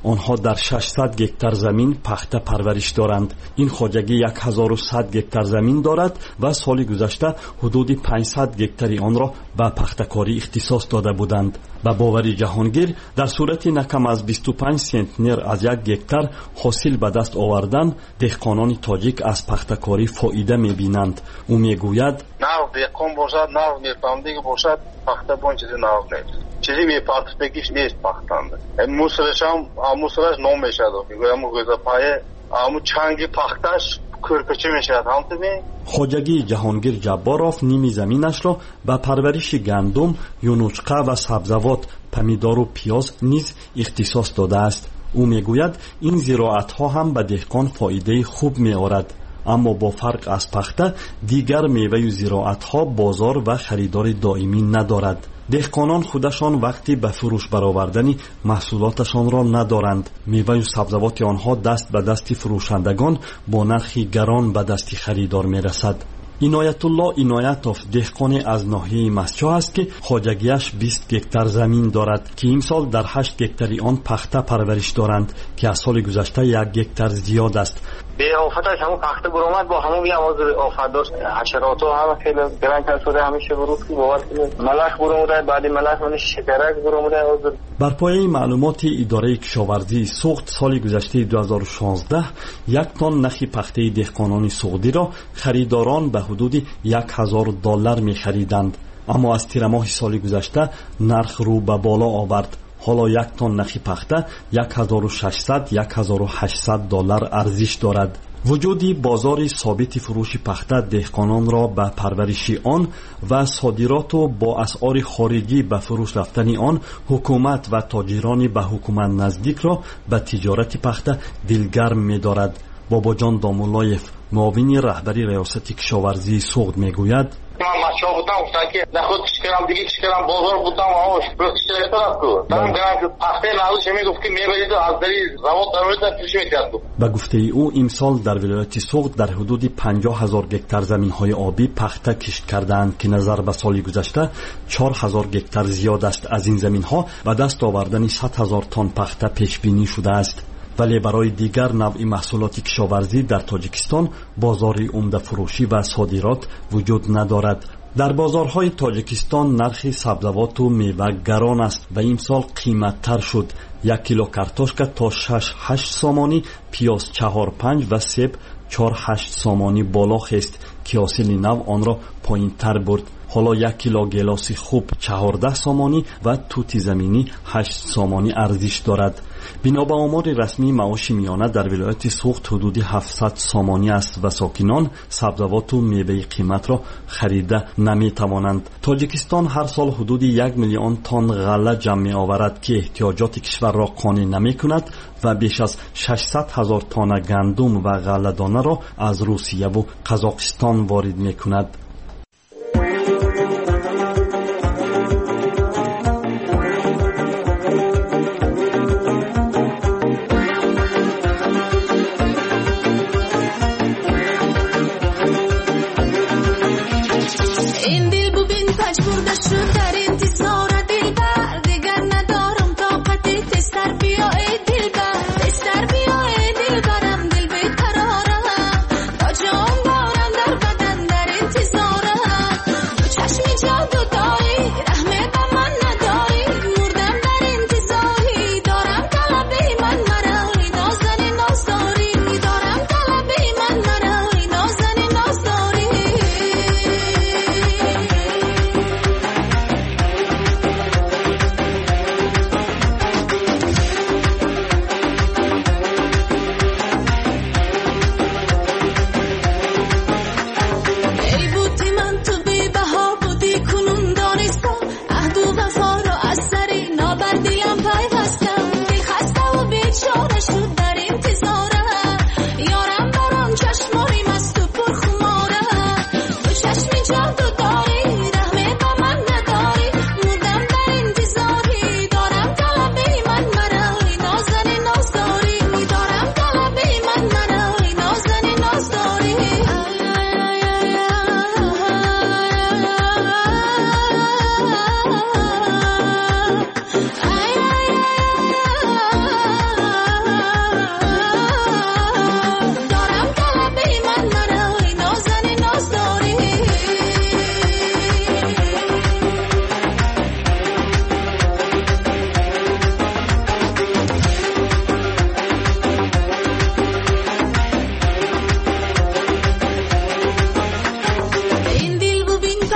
آنها در 600 گکتار زمین پخته پرورش دارند. این خواجگی 1100 گکتار زمین دارد و سال گذشته حدود 500 گکتاری آن را به پخته‌کاری اختصاص داده بودند. به باور جهانگیر در صورت نکم از 25 سنتنر از 1 گکتار حاصل به دست آوردن دهقانان تاجیک از پخته‌کاری فایده می‌بینند. او میگوید ناو دهقان باشد، ناو میفهمدگی باشد، پخته بون چیزی ناو نیست. چیزی میپخت بگیش نیست پختنده. موسرش هم موسرش نام میشد. میگویم گوزه پایه امو چنگی پختش کرکچی میشد. هم تو بین خواجگی جهانگیر جباروف نیمی زمینش را به پرورش گندم، یونوچقه و سبزوات، پمیدار و پیاز نیز اختصاص داده است. او میگوید این زراعت‌ها هم به دهقان فایده خوب می‌آورد. اما با فرق از پخته دیگر میوه و زراعت‌ها بازار و خریدار دائمی ندارد. دهقانان خودشان وقتی به فروش برآوردن محصولاتشان را ندارند. میوه و سبزوات آنها دست به دست فروشندگان با نرخی گران به دست خریدار میرسد. عنایت الله عنایتوف دهقان از ناحیه مسجد است که خواجگیش 20 گکتار زمین دارد که امسال در 8 گکتاری آن پخته پرورش دارند که از سال گذشته 1 گکتار زیاد است. به آفتش همون پخته برآمد با همون آواز آفت داشت. حشرات ها هم خیلی درنگ شده همیشه ورود که باور کنید ملخ برآمده، بعد ملخ من شکرک برآمده. بر پایه معلومات اداره کشاورزی سوخت سال گذشته 2016 یک تن نخی پخته دهقانان سعودی را خریداران به حدود $1000 می خریدند. اما از تیر ماه سال گذشته نرخ رو به بالا آورد. حالا یک تن نخی پخته $1600-1800 ارزش دارد. وجودی بازار ثابت فروش پخته دهقانان را به پرورش آن و صادرات و با اسعار خارجی به فروش رفتن آن حکومت و تاجران به حکومت نزدیک را به تجارت پخته دلگرم می دارد. بابا جان دامولایف معاون رهبری ریاست کشاورزی سوخت میگوید من مچا بودم گفتن که نخود چیکارم دیگه چیکارم بازار بودم آوش پروتکشن طرف کو دارم گرم پخته نازش میگفت که میبرید از دری زواد دارید پیش میکرد. به گفته او امسال در ولایت سوخت در حدود 50,000 گکتار زمین‌های آبی پخته کشت کردند که نظر به سال گذشته 4,000 گکتار زیاد است. از این زمین‌ها به دست آوردن 100,000 تن پخته پیش بینی شده است. ولی برای دیگر نوع محصولات کشاورزی در تاجیکستان بازار عمده فروشی و صادرات وجود ندارد. در بازارهای تاجیکستان نرخ سبزوات و میوه گران است و امسال قیمت تر شد. 1 کیلو کارتوشکا تا 6-8 سامانی، پیاز 4-5 و سیب 4-8 سامانی بالا خست که حاصل نو آن را پایین تر برد. حالا 1 کیلو گلاس خوب 14 سامانی و توت زمینی 8 سامانی ارزش دارد. بنا به آمار رسمی معاش میانه در ولایت سوخت حدود 700 سامانی است و ساکنان سبزوات و میوه قیمت را خریده نمی توانند. تاجیکستان هر سال حدود 1 میلیون تن غله جمع می آورد که احتیاجات کشور را قانع نمی کند و بیش از 600,000 تن گندم و غله دانه را از روسیه و قزاقستان وارد می کند. It's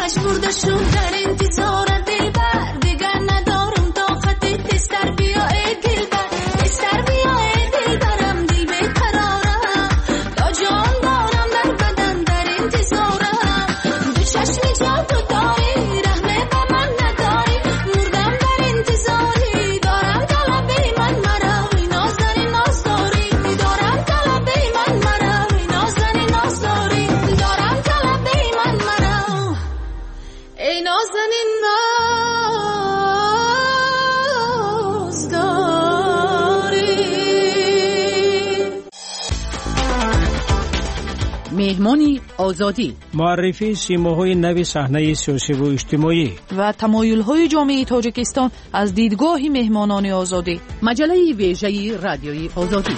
مجبور شدم در انتظار دلبر دیگر ندارم طاقت تستر بیای دلبر تستر بیای دلبرم دل بیقرارم تا جان دارم در بدن در انتظارم دو چشمی جادو داری رحمه به من نداری مردم در انتظاری دارم طلب من مرا نازداری ناز داری دارم طلب من مرا نازداری ناز داری دارم طلب من مرا ای نازنین مهمانی آزادی، معرفی سیماهای نوی صحنه سیاسی و اجتماعی و تمایل‌های جامعه تاجیکستان از دیدگاه مهمانان آزادی. مجله ویژه رادیوی آزادی.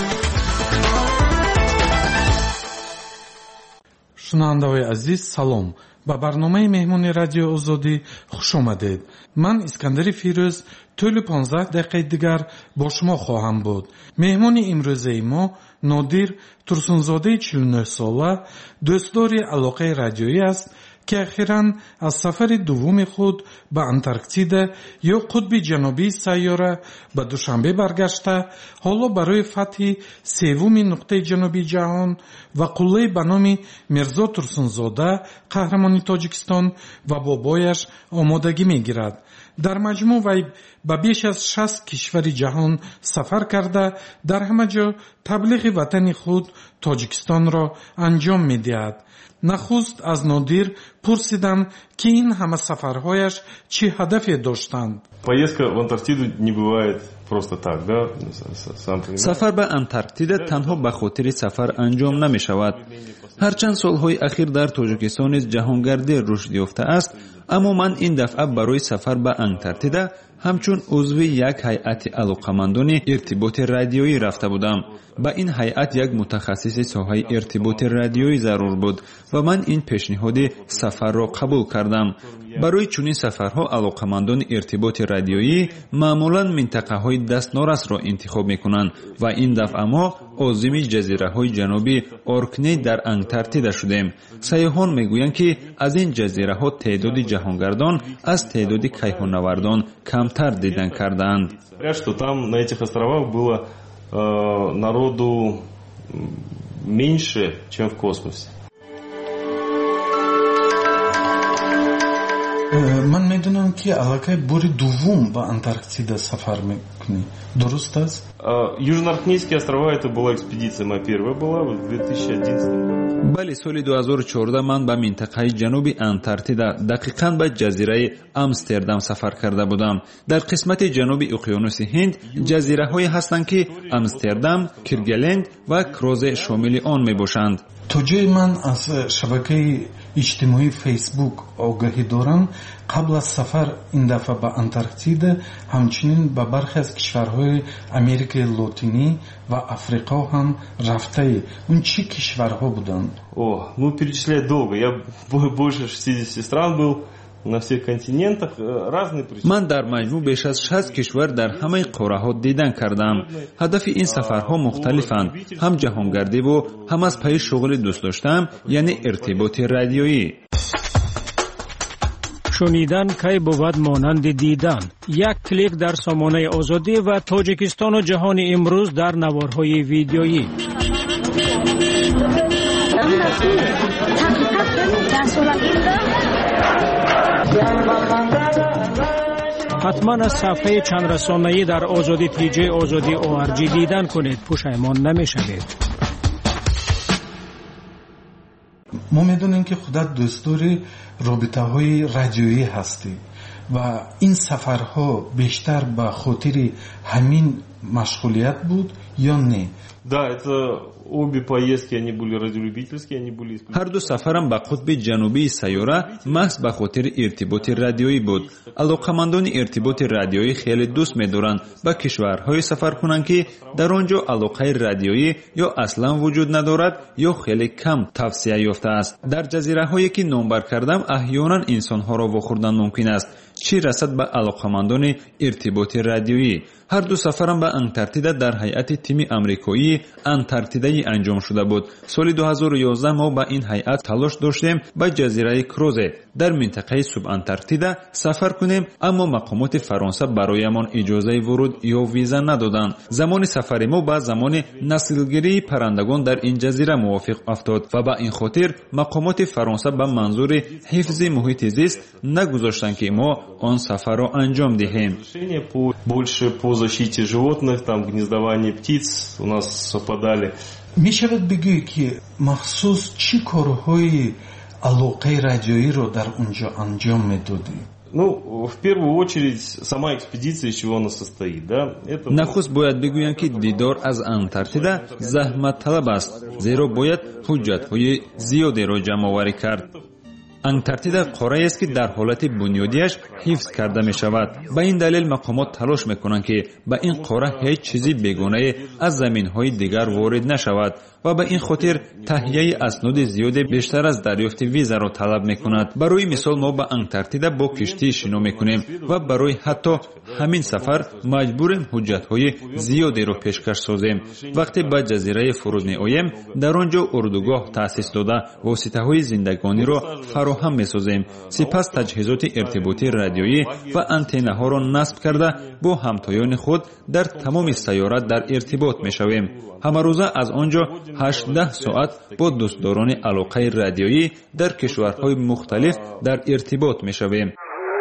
шунавандаҳои азиз салом, ба барномаи меҳмони радиои озодӣ хуш омадед. ман искандари фирӯз тӯли 15 дақиқаи дигар бо шумо хоҳам буд. меҳмони имрӯзаи мо нодир турсунзодаи 49 сола дӯстдори алоқаи радиоӣ аст ки ахиран аз сафари дуввуми худ ба антарктида ё қутби ҷанубии сайёра ба душанбе баргашта ҳоло барои фатҳи севуми нуқтаи ҷанубии ҷаҳон ва қуллаи ба номи мирзо турсунзода қаҳрамони тоҷикистон ва бобояш омодагӣ мегирад. дар маҷмӯъ вай ба беш аз 60 кишвари ҷаҳон сафар карда дар ҳама ҷо таблиғи ватани худ тоҷикистонро анҷом медиҳад. нахуст аз нодир пурсидам ки ин ҳама сафарҳояш чӣ ҳадафе доштанд. Поездка в Антарктиду не бывает просто так, да? сафар ба Антарктида танҳо ба хотири сафар анҷом намешавад. ҳарчанд солҳои ахир дар Тоҷикистон низ ҷаҳонгардӣ рушд ёфта аст, аммо ман ин дафъа барои сафар ба Антарктида ҳамчун узви як ҳайати алоқамандони иртиботи радиоӣ рафта будам. ба ин ҳайат як мутахассиси соҳаи иртиботи радиоӣ зарур буд ва ман ин пешниҳоди сафарро қабул кардам. барои чунин сафарҳо алоқамандони иртиботи радиоӣ маъмулан минтақаҳои дастнорасро интихоб мекунанд ва ин дафъа мо озими ҷазираҳои ҷануби Оркней дар Антарктида шудем. сайёҳон мегӯянд ки аз ин ҷазираҳо теъдоди ҷаҳонгардон аз теъдоди кайҳонавардон камтар дидан кардаанд. Что там на этих островах было народу меньше, чем в космосе. ман медонам ки аллакай бори дуввум ба Антарктида сафар мекунӣ. дуруст аст? Южноарктийские острова это была экспедиция, моя первая была в 2011. бале, соли 2014 ман ба минтақаи ҷануби Антарктида, дақиқан ба ҷазираи Амстердам сафар карда будам. дар қисмати ҷануби уқёнуси Ҳинд ҷазираҳое ҳастанд ки Амстердам, Киргаленд ва Крозе шомили он мебошанд. то ҷои ман аз шабакаи иҷтимоии фейсбук огаҳӣ дорам, қабл аз сафар ин дафъа ба Антарктида ҳамчунин ба бархе аз кишварҳои Америкаи Лотинӣ ва Африқо ҳам рафтаӣ. он чӣ кишварҳо буданд? Перечислять долго. Я больше 60 стран был. На всех континентах разные причины. ман дар маҷмӯъ беш аз 60 кишвар дар ҳамаи қораҳо дидан кардам. ҳадафи ин сафарҳо мухталифанд. ҳам ҷаҳонгардиву ҳам аз пайи шуғли дӯстдоштаам, яъне иртиботи радиоӣ. шунидан кай бувад монанди дидан. як клик дар сомонаи озодӣ ва Тоҷикистону ҷаҳони имрӯз дар наворҳои видеоӣ. ҳатман аз сафҳаи чандрасонаӣ дар озодӣ тиҷаи озодӣ ORG дидан кунед, пушаймон намешавед. мо медонем ки худат дӯстдори робитаҳои радиоӣ ҳастӣ ва ин сафарҳо бештар ба хотири ҳамин машғулият буд ё не? Да, это обе поездки, они были радиолюбительские, они были... ҳар ду сафарам ба қутби ҷанубии сайёра маҳз ба хотири иртиботи радиоӣ буд. алоқамандони иртиботи радиоӣ хеле дӯст медоранд ба кишварҳое сафар кунанд ки дар он ҷо алоқаи радиоӣ ё аслан вуҷуд надорад ё хеле кам тавсия ёфтааст. дар ҷазираҳое ки номбар кардам аҳёнан инсонҳоро вохӯрдан мумкин аст, чӣ расад ба алоқамандони иртиботи радиоӣ. ҳар ду сафарам ба انتارکتیدا در هیئت تیم آمریکایی انتارکتیدای انجام شده بود. سال 2011 ما با این هیئت تلاش داشتیم به جزیره کروزه در منطقه سوب انتارکتیدا سفر کنیم، اما مقامات فرانسه برایمان اجازه ورود یا ویزا ندادند. زمان سفر ما با زمان نسلگیری پرندگان در این جزیره موافق افتاد و با این خاطر مقامات فرانسه به منظور حفظ محیط زیست نگذاشتند که ما آن سفر را انجام دهیم. Больше по защите животных, там гнездование птиц у нас совпадали. میشود بگی که مخصوص چی کارهای علاقه رادیویی رو در اونجا انجام میدادی؟ Ну, в первую очередь, сама экспедиция, из чего она состоит, да? Это... نخست باید بگویم که دیدار از انتارکتیدا زحمت طلب است، زیرا باید حجت‌های زیادی را جمع آوری کرد. انتارکتیدا قاره است که در حالت بنیادیش حفظ کرده می شود. به این دلیل مقامات تلاش میکنند که به این قاره هیچ چیزی بیگانه از زمینهای دیگر وارد نشود و به این خاطر تهیه اسناد زیاد بیشتر از دریافت ویزا را طلب میکند. برای مثال ما به انتارکتیدا با کشتی شنا میکنیم و برای حتی همین سفر مجبوریم حجتهای زیادی را پیشکش سازیم. وقتی به جزیره فرود میآییم در آنجا اردوگاه تأسیس داده واسطه های زندگانی را فراهم میسازیم. سپس تجهیزات ارتباطی رادیویی و آنتنه ها را نصب کرده با همتایان خود در تمام سیارات در ارتباط میشویم. همه روزه از آنجا 18 ساعت با دوستداران علاقه رادیویی در کشورهای مختلف در ارتباط میشویم.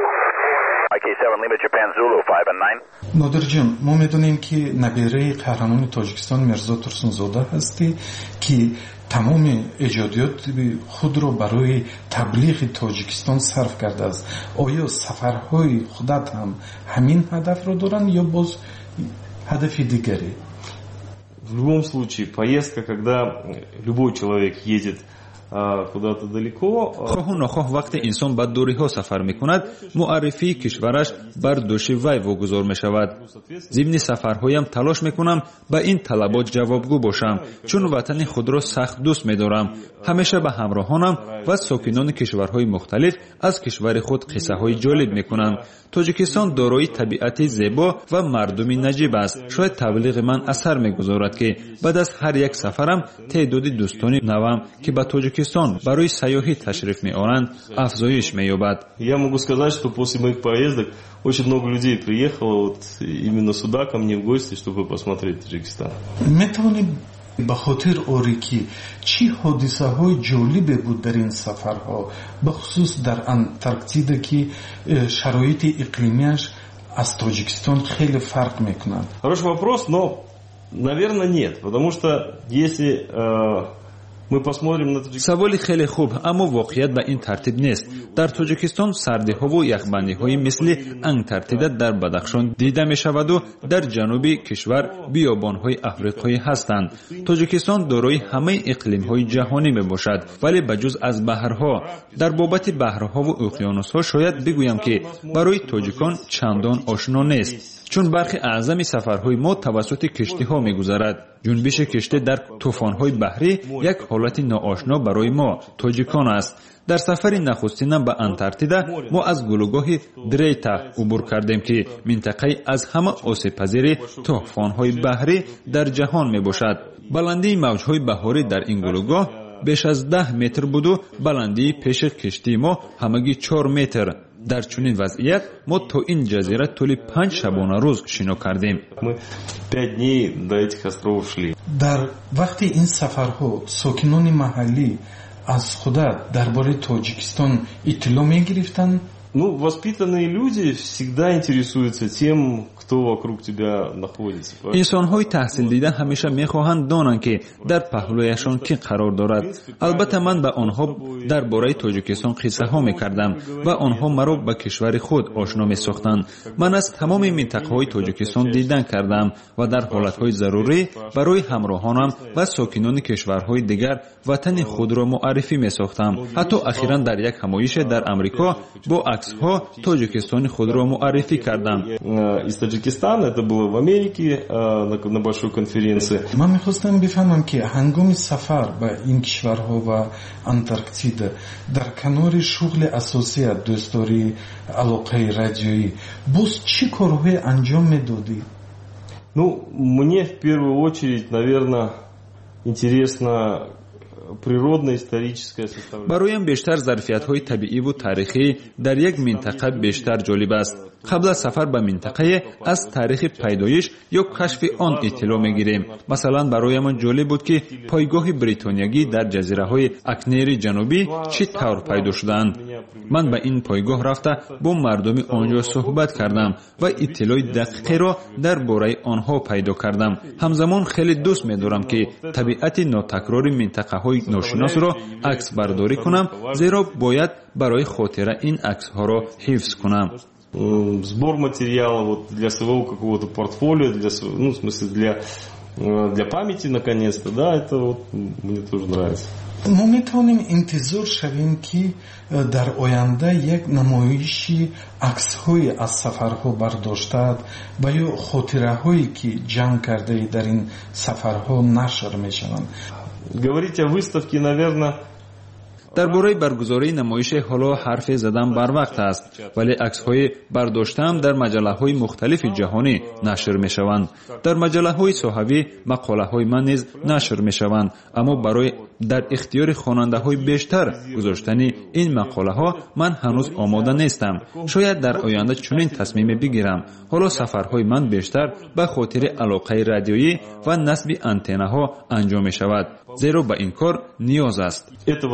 نادر جان، ما میدونیم که نبیره قهرمان تاجیکستان میرزا ترسونزاده هستی که تمام ایجادیات خود را برای تبلیغ تاجیکستان صرف کرده است. آیا سفرهای خودت هم همین هدف را دارن یا باز هدف دیگری؟ В любом случае, поездка, когда любой человек едет куда-то далеко. خواه و نخواه وقتی انسان به دوری ها سفر میکند معرفی کشورش بر دوش وی واگذار میشود. ضمن سفرهایم تلاش میکنم به این طلبات جوابگو باشم، چون وطن خود را سخت دوست میدارم. همیشه به همراهانم و ساکنان کشورهای مختلف از کشور خود قصه های جالب میکنم. تاجیکستان دارای طبیعت زیبا و مردمی نجیب است. شاید تبلیغ من اثر میگذارد که بعد از هر یک سفرم تعداد دوستان نوام که به تاجیکستان برای سیاحی تشریف میآورند افزایش مییابد. Я могу сказать, что после моих поездок очень много людей приехало вот именно сюда ко мне в гости, чтобы посмотреть Таджикистан. میتونی به خاطر آری که چی حادثه های جالبی بود در این سفرها، بخصوص در انتارکتیدا که شرایط اقلیمیش از تاجیکستان خیلی فرق میکنند؟ Хороший вопрос, но, наверное, нет, потому что если سوالی خیلی خوب، اما واقعیت به این ترتیب نیست. در تاجیکستان سردی ها و یخبندی های مثل انتارکتیدا در بدخشان دیده می شود و در جنوب کشور بیابان های افریقایی هستند. تاجیکستان دارای همه اقلیم های جهانی می باشد، ولی بجز از بحرها. در بابت بحرها و اقیانوس ها شاید بگویم که برای تاجیکان چندان آشنا نیست، چون برخی اعظم سفرهای ما توسط کشتی ها می گذرد. جنبش کشتی در طوفان‌های بحری یک حالت ناآشنا برای ما تاجیکان است. در سفر نخستینم به انتارکتیدا ما از گلوگاه دریتا عبور کردیم که منطقه از همه آسیب‌پذیر طوفان‌های بحری در جهان می باشد. بلندی موج‌های بحری در این گلوگاه بیش از 10 متر بود و بلندی پیش کشتی ما همگی 4 متر. در چنین وضعیت ما تا این جزیره طول 5 شبانه روز شنا کردیم. 5 дней до этих островов шли. در وقتی این سفرها ساکنان محلی از خود درباره تاجیکستان اطلاع می‌گرفتند؟ Ну, воспитанные люди всегда интересуются тем, кто вокруг тебя находится. انسان‌های تحصیل دیده همیشه می‌خواهند دانند که در پهلویشان کی قرار دارد. البته من به آنها درباره تاجیکستان قصه‌ها می‌کردم و آنها مرا به کشور خود آشنا می‌ساختند. من از تمام منطقه‌های تاجیکستان دیدن کردم و در حالت‌های ضروری برای همراهانم و ساکنان کشورهای دیگر وطن خود را معرفی می‌ساختم. حتی اخیراً در یک همایش در آمریکا با عکس‌ها تاجیکستان خود را معرفی کردم. Таджикистан, это было в Америке на большой конференции. من می‌خواستم بفهمم که هنگام سفر به این کشورها و انتارکتیدا در کنار شغل اساسی دوستداری علاقه رادیویی باز چی کارهای انجام میدادی؟ Ну, мне в первую очередь, наверное, интересно природно-историческая составляющая. برایم بیشتر ظرفیت‌های طبیعی و تاریخی در یک منطقه بیشتر جالب است. قبل از سفر به منطقه از تاریخ پیدایش یا کشف آن اطلاع می‌گیریم. مثلا برایم جالب بود که پایگاه بریتانیایی در جزیره‌های اکنیر جنوبی چطور پیدا شدند. من به این پایگاه رفته با مردم آنجا صحبت کردم و اطلاع دقیقی را درباره آنها پیدا کردم. همزمان خیلی دوست می‌دارم که طبیعت ناتکرار منطقه‌های ناشناس را عکس برداری کنم، زیرا باید برای خاطره این عکس‌ها را حفظ کنم. Сбор материала вот для своего какого-то портфолио, ну, в смысле для памяти, наконец-то, да, это вот мне тоже нравится. ما میتونیم انتظار شویم که در آینده یک نمایشی عکس‌های از سفرها برداشته و یا خاطره‌هایی که جمع کرده در این سفرها نشر میشوند. Говорить о выставке, наверное, درباره برگزاری نمایش حالا حرف زدن بر وقت است، ولی عکس‌های برداشته‌ام در مجله‌های مختلف جهانی نشر می‌شوند. در مجله‌های صحافی مقاله‌های من نیز نشر می‌شوند، اما برای در اختیار خواننده‌های بیشتر گذاشتن این مقاله‌ها من هنوز آماده نیستم. شاید در آینده چنین تصمیم بگیرم. حالا سفرهای من بیشتر به خاطر علاقه رادیویی و نصب آنتن‌ها انجام می‌شود، زیرا به این کار نیاز است.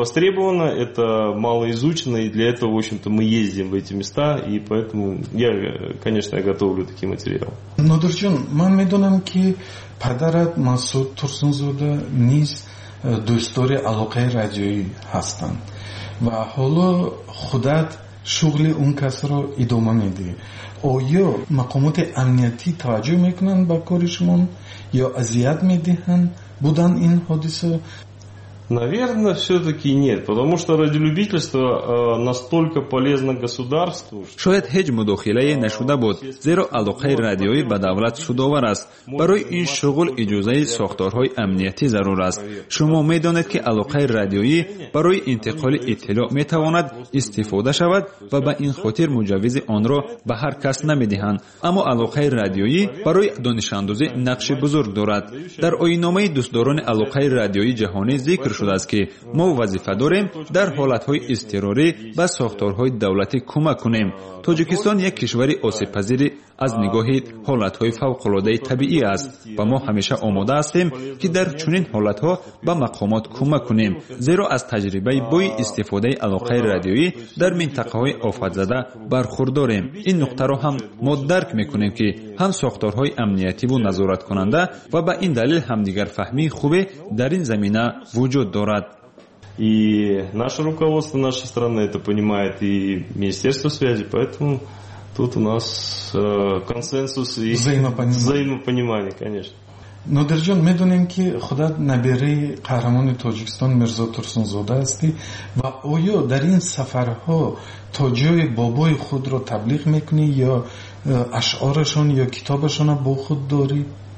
Это малоизучено, и для этого, в общем-то, мы ездим в эти места, и поэтому я, конечно, готовлю такие материалы. Нодирҷон, ман медонам ки падарат Масуд Турсунзода низ дӯстдори алоқаи радиоӣ ҳастанд ва ҳоло худат шуғли он касро идома медиҳӣ. оё мақомоти амниятӣ таваҷҷӯҳ мекунанд ба кори шумо ё азият медиҳанд буданд ин ҳодиса? Наверное, все-таки нет, потому что радиолюбительство настолько полезно государству. شاید هیچ مداخله نشده بود، زیرا علاقه رادیویی به دولت سودآور است. برای این شغل اجازه ساختارهای امنیتی ضرور است. شما میدانید که علاقه رادیویی برای انتقال اطلاع میتواند استفاده شود و به این خاطر مجوز آن را به هر کس نمیدهند. اما علاقه رادیویی برای دانش‌اندازی نقش بزرگ دارد. در آیین‌نامه دوستداران علاقه رادیویی جهانی ذکر شده است که ما وظیفه داریم در حالتهای اضطراری به ساختارهای دولتی کمک کنیم. تاجیکستان یک کشور آسیب‌پذیر از نگاه حالتهای فوق‌العاده طبیعی است و ما همیشه آماده هستیم که در چنین حالتها به مقامات کمک کنیم، زیرا از تجربه بوی استفاده علاقه رادیویی در منطقه‌های آفت‌زده برخورداریم. این نقطه را هم ما درک می‌کنیم که هم ساختارهای امنیتی و نظارت کننده و به این دلیل همدیگر فهمی خوبی در این زمینه وجود دارد. И наше руководство нашей страны это понимает, и Министерство связи, поэтому тут у нас консенсус и взаимопонимание, конечно. Нодирҷон, медонем ки худат набираи қаҳрамони Тоҷикистон Мирзо Турсунзода ҳастӣ ва оё дар ин сафарҳо то ҷои бобои худро таблиғ мекунӣ ё ашъорашон ё китобашонро бо худ дорӣ?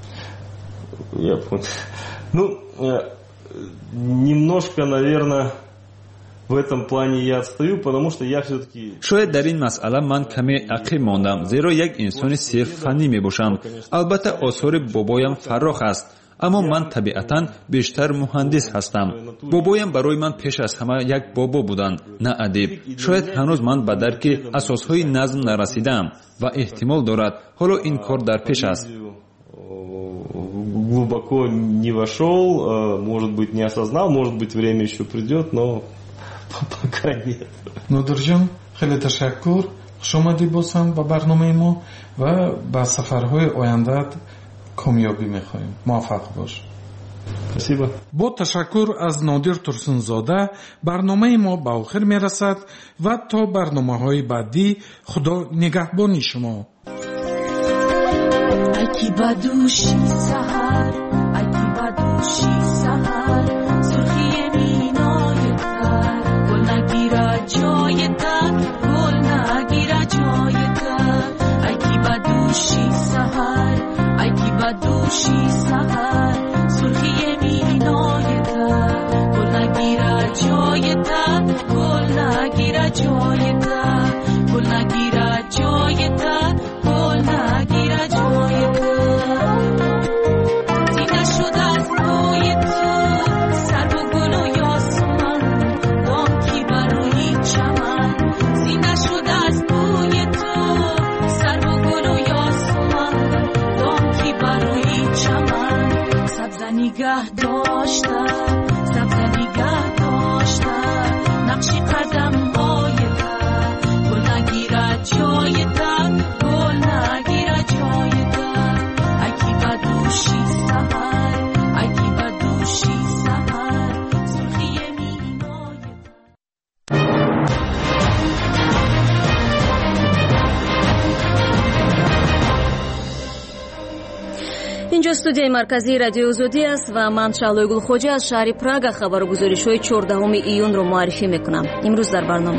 Я понял. Ну, немножко, наверное, в этом плане я отстаю, потому что я все-таки... شاید در این مسئله من کمی عقب ماندم، زیرا یک انسان صرف فنی می باشم. البته آثار بابایم فراخ است، اما من طبیعتاً بیشتر مهندس هستم. بابایم برای من پیش از همه یک بابا بودند، نه ادیب. شاید هنوز من به درک اساسهای نظم نرسیدم و احتمال دارد حالا این کار در پیش است. Глубоко не вошел, может быть, не осознал, может быть, время еще придет, но пока нет. Нодирҷон, хеле ташаккур. Хуш омадӣ бозам ба барномаи мо ва ба сафарҳои ояндаат комёбӣ мехоҳем. муваффақ бош. Спасибо. با تشکر از نادر ترسونزاده برنامه ما به آخر میرسد و تا برنامه‌های بعدی خدا نگهبان شما. اکی بدوشی سحر اکی بدوشی سحر سرخی مینای تر گل نگیره جای تر گل نگیره جای تر اکی بدوشی سحر اکی بدوشی سحر سرخی مینای تر گل نگیره جای تر گل نگیره جای تر گل نگیره جای تر گل نگیره جای تر اینجا استودیوی مرکزی رادیو آزادی است و من شعله گلخوجی از شهر پراگ خبرگزاری‌های 14 ایون رو معرفی میکنم. امروز در برنامه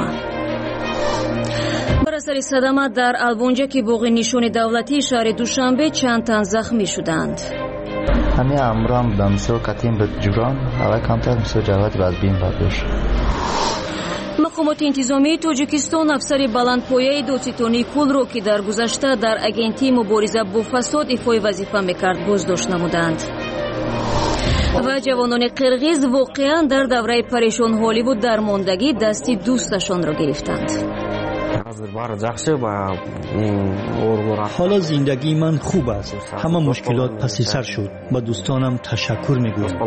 بر اثر صدمات در البونجک باغ نشان دولتی شهر دوشنبه چند تن زخمی شدند. همین امرام بودم مثل قطیم به جوران اول کمتر مثل جوادی باید بین برداشت. مقامات انتظامی تاجیکستان افسر بلندپایه دوتیتونی کول رو که در گذشته در اگنتی مبارزه با فساد ایفای وظیفه میکرد بازداشت نمودند. و جوانان قرغیز واقعا در دوره پریشان حالی و درماندگی دستی دوستشان را گرفتند. حالا زندگی من خوب است. همه مشکلات پس سر شد. با دوستانم تشکر میگویم.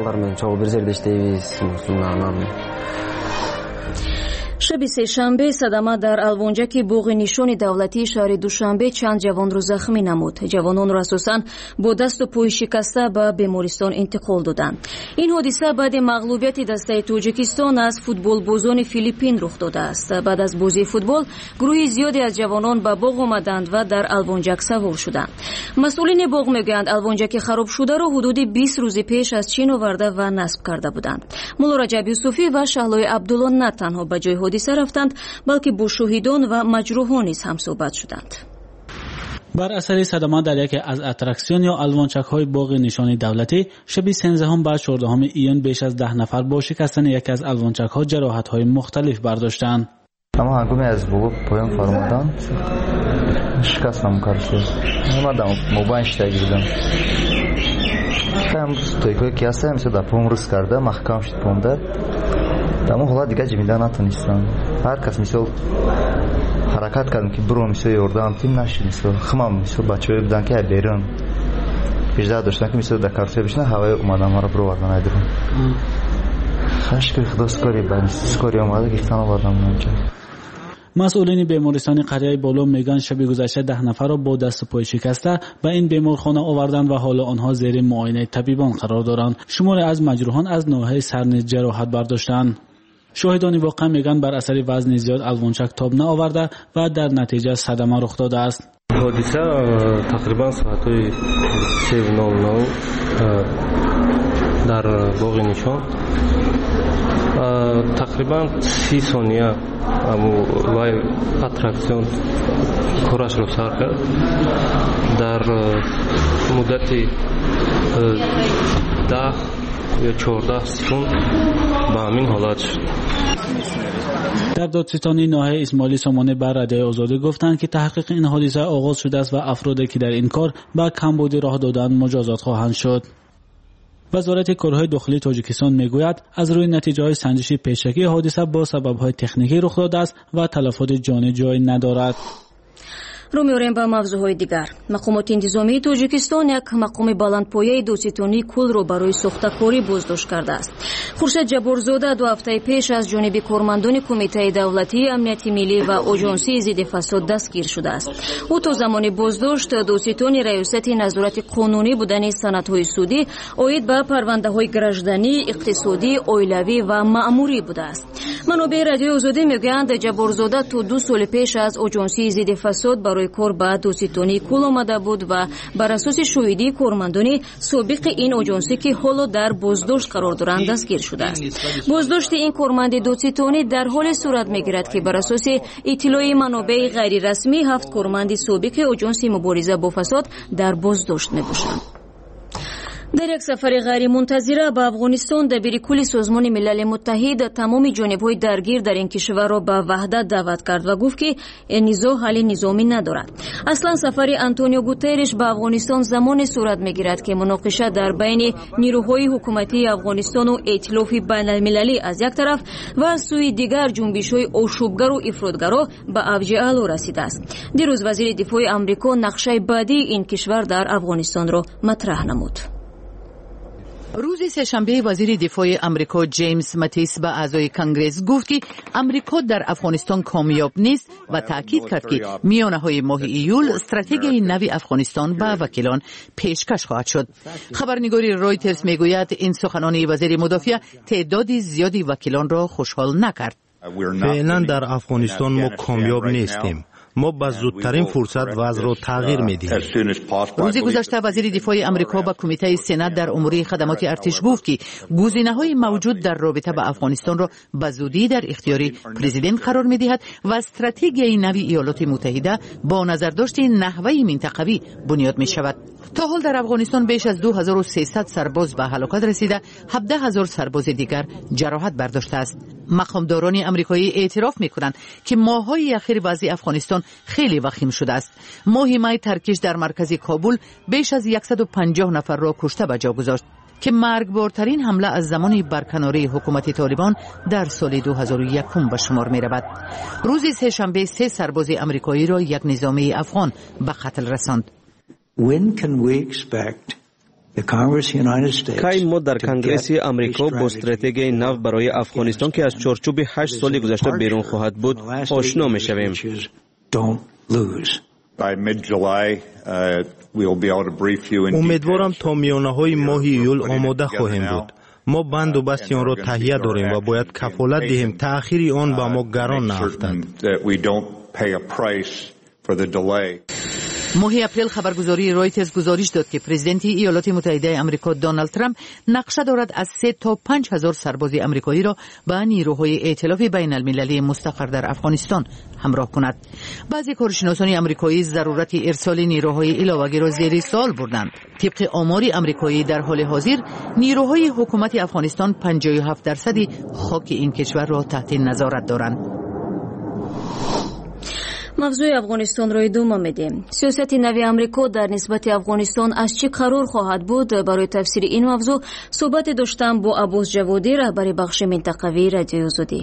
شب سه‌شنبه صدمه در الوانجک باغ نشان دولتی شهر دوشنبه چند جوان را زخمی نمود. جوانان را اساساً با دست و پای شکسته به بیمارستان انتقال دادند. این حادثه بعد مغلوبیت دسته تاجیکستان از فوتبال بازان فیلیپین رخ داده است. بعد از بازی فوتبال گروهی زیادی از جوانان به باغ آمدند و در الوانجک سوار شدند. مسئولین باغ میگویند الوانجک خراب شده را حدود 20 روز پیش از چین آورده و نصب کرده بودند. مولا رجب یوسفی و شهلای عبدالله نه تنها به جای حادثه رفتند بلکه با شهیدان و مجروحان نیز هم صحبت شدند. بر اثر صدمات در یکی از اتراکسیون یا الوانچک های باغ نشان دولتی شب 13 و 14 ایون بیش از 10 نفر با شکستن یکی از الوانچک ها جراحت های مختلف برداشتند. اما هنگامی از باغ پایان فرمودن شکستم کارشد. اومدم موبایل گرفتم. امروز توی که هستم مثل در پام روز کرده محکم شد پام در. اما حالا دیگه جمیده نتونستم. هر کس مثل حرکت کردم که برو مثل یوردم تیم نشد مثل خمام مثل بچه‌ای بودن که بیرون پیشده داشتن که مثل در کارتر بشنه هوای اومدم مرا برو وردن ایدرم. خشک خدا سکاری بند سکاری اومده گفتن آوردم اونجا. مسئولین بیمارستان قریه بالا میگن شب گذشته 10 نفر را با دست و پای شکسته به این بیمارخانه آوردند و حالا آنها زیر معاینه طبیبان قرار دارند. شمار از مجروحان از ناحیه سر نیز جراحت برداشتند. شاهدان واقع میگن بر اثر وزن زیاد الوانچک تاب نآورده و در نتیجه صدمه رخ داده است. حادثه تقریبا ساعت 3:00 در باغ نشان تقریبا 30 ثانیه وای اتراکسیون کارش رو سر کرد. در مدت 10 یا 14 سکوند به همین حالت شد. در دادستانی ناحیه اسماعیلی سامانه بر رادیو آزادی گفتند که تحقیق این حادثه آغاز شده است و افرادی که در این کار به کمبودی راه دادن مجازات خواهند شد. وزارت کارهای داخلی تاجیکستان میگوید از روی نتیجه‌های سنجش پیشکی حادثه با سبب‌های تکنیکی رخ داده است و تلفات جانی جای ندارد. رو می‌ریم به موضوعهای دیگر. مقامات انتظامی تاجیکستان یک مقام بلندپایه دوتیتونی کول رو برای ساخته‌کاری بازداشت کرده است. خورشید جبارزاده 2 هفته پیش از جانب کارمندان کمیته دولتی امنیت ملی و آژانسی ضد فساد دستگیر شده است. او تا زمان بازداشت دوتیتون ریاست نظارت قانونی بودن سندهای سودی عاید به پرونده‌های گردشدنی، اقتصادی، اولیوی و مأموری بوده است. منابع رادیو آزادی میگویند جبارزاده تا 2 سال پیش از آژانسی ضد فساد برای کار به دوتیتونی کول آمده بود و بر اساس شهودی کارمندان سابق این آژانسی که حالا در بازداشت قرار دارند دستگیر شده است. بازداشت این کارمند دوتیتونی در حال صورت میگیرد که بر اساس اطلاع منابع غیر رسمی 7 کارمند سابق آژانس مبارزه با فساد در بازداشت میباشند. در یک سفر غیر منتظره به افغانستان دبیر کل سازمان ملل متحد تمام جانب‌های درگیر در این کشور را به وحدت دعوت کرد و گفت که نزاع حل نظامی ندارد. اصلا سفر آنتونیو گوترش به افغانستان زمان صورت میگیرد که مناقشه در بین نیروهای حکومتی افغانستان و ائتلاف بین‌المللی از یک طرف و از سوی دیگر جنبش‌های آشوبگر و افراطگرا به اوج اعلا رسیده است. دیروز وزیر دفاع آمریکا نقشه بعدی این کشور در افغانستان را مطرح نمود. روز سه‌شنبه وزیر دفاع آمریکا جیمز ماتیس به اعضای کنگره گفت که آمریکا در افغانستان کامیاب نیست و تاکید کرد که میانه‌های ماه ایول استراتژی نو افغانستان به وکیلان پیشکش خواهد شد. خبرنگاری رایترز میگوید این سخنان وزیر مدافع تعداد زیادی وکیلان را خوشحال نکرد. فعلا در افغانستان ما کامیاب نیستیم. ما با زودترین فرصت وضع را تغییر میدیم. روز گذشته وزیر دفاع آمریکا به کمیته سنات در امور خدمات ارتش گفت که گزینه‌های موجود در رابطه با افغانستان را به زودی در اختیار پرزیدنت قرار می‌دهد و استراتژی نوی ایالات متحده با نظرداشت نحوه منطقوی بنیاد می‌شود. تا حال در افغانستان بیش از 2300 سرباز به هلاکت رسیده، 17000 سرباز دیگر جراحت برداشته است. مقامداران آمریکایی اعتراف می‌کنند که ماه‌های اخیر وضع افغانستان خیلی وخیم شده است. ماه می ترکش در مرکز کابل بیش از 150 نفر را کشته به جا گذاشت که مرگبارترین حمله از زمان برکناری حکومت طالبان در سال 2001 به شمار می رود. روز سه‌شنبه 3 سرباز آمریکایی را یک نظامی افغان به قتل رساند. کی ما در کنگره آمریکا با استراتژی نو برای افغانستان که از چارچوب 8 سال گذشته بیرون خواهد بود آشنا می شویم. امیدوارم تا میانه‌های ماه ایول آماده خواهیم بود. ما بندوبست آن را تهیه داریم و باید کفالت دهیم تأخیر آن به ما گران نیفتد. ماه اپریل خبرگزاری رایترز گزارش داد که پرزیدنت ایالات متحده آمریکا دونالد ترامپ نقشه دارد از 3 تا 5000 سرباز آمریکایی را به نیروهای ائتلاف بین المللی مستقر در افغانستان همراه کند. بعضی کارشناسان آمریکایی ضرورت ارسال نیروهای علاوه‌ای را زیر سوال بردند. طبق آمار آمریکایی در حال حاضر نیروهای حکومت افغانستان 57% خاک این کشور را تحت نظارت دارند. موضوع افغانستان را ادامه میدیم. سیاست نوی آمریکا در نسبت افغانستان از چه قرار خواهد بود؟ برای تفسیر این موضوع صحبت داشتم با عباس جوادی، رهبر بخش منطقوی رادیو آزادی.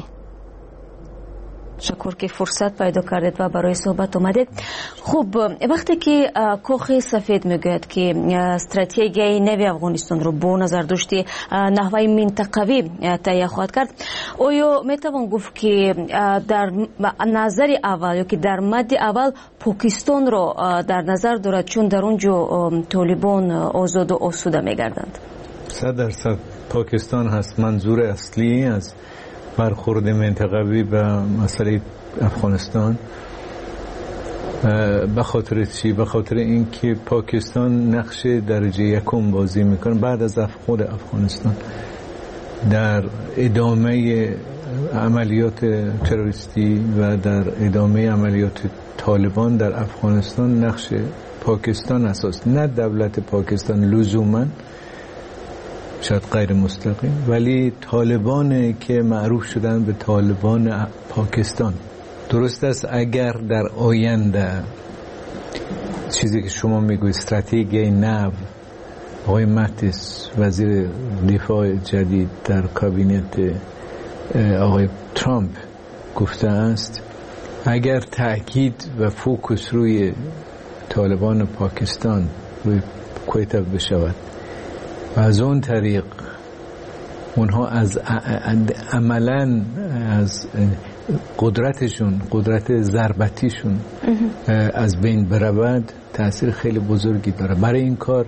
شکر که فرصت پیدا کردید و برای صحبت آمدید. خب وقتی که کاخ سفید میگوید که استراتژی نوی افغانستان رو با نظر داشته نحوه منطقوی تهیه خواهد کرد، آیا میتوان گفت که در نظر اول یا که در مد اول پاکستان رو در نظر دارد، چون در اونجا طالبان آزاد و آسوده میگردند؟ 100% پاکستان هست منظور اصلی از برخورد منطقوی به مسئله افغانستان. به خاطر چی؟ به خاطر اینکه پاکستان نقش درجه یکم بازی میکنه بعد از خود افغانستان در ادامه عملیات تروریستی و در ادامه عملیات طالبان در افغانستان. نقش پاکستان اساس، نه دولت پاکستان لزوما، شاید غیر مستقیم، ولی طالبان که معروف شدن به طالبان پاکستان. درست است اگر در آینده چیزی که شما میگوید استراتژی نو، آقای ماتیس وزیر دفاع جدید در کابینت آقای ترامپ گفته است، اگر تأکید و فوکس روی طالبان پاکستان روی کویتا بشود و از اون طریق اونها از عملاً از قدرتشون، قدرت ضربتیشون از بین برود، تأثیر خیلی بزرگی داره. برای این کار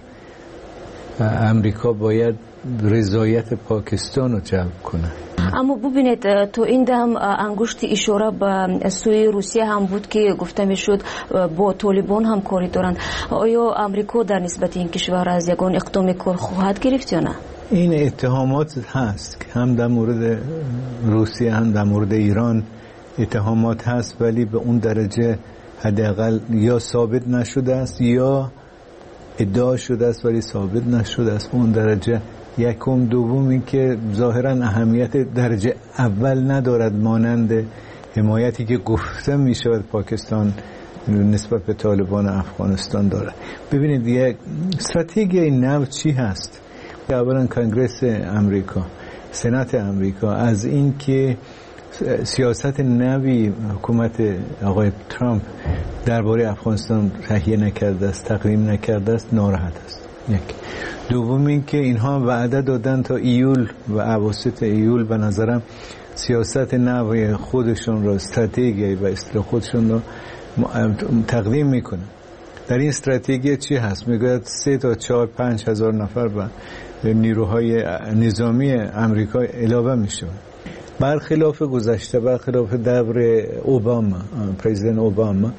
امریکا باید رضایت پاکستان رو جلب کنه. اما ببینید تو این دم انگشت اشاره به سوی روسیه هم بود که گفته میشد با طالبان هم کاری دارند. آیا امریکا در نسبت این کشور از یگان اقدام کار خواهد گرفت یا نه؟ این اتهامات هست که هم در مورد روسیه هم در مورد ایران اتهامات هست، ولی به اون درجه حداقل یا ثابت نشده است یا ادعا شده است ولی ثابت نشده است. اون درجه یکم دومی که ظاهرا اهمیت درجه اول ندارد، مانند حمایتی که گفته می شود پاکستان نسبت به طالبان افغانستان دارد. ببینید یک استراتژی نو چی هست؟ اولا کنگره امریکا، سنات امریکا از این که سیاست نوی حکومت آقای ترامپ درباره افغانستان تهیه نکرده است، تقدیم نکرده است، ناراحت است. یک. دوم این که اینها وعده دادن تا ایول و اواسط ایول به نظرم سیاست نوی خودشون را، استراتژی و اصطلاح خودشون را تقدیم میکنه. در این استراتژی چی هست؟ میگوید 3 تا 4-5 هزار نفر به نیروهای نظامی امریکا علاوه میشه. برخلاف گذشته، برخلاف دور اوباما، پرزیدنت اوباما،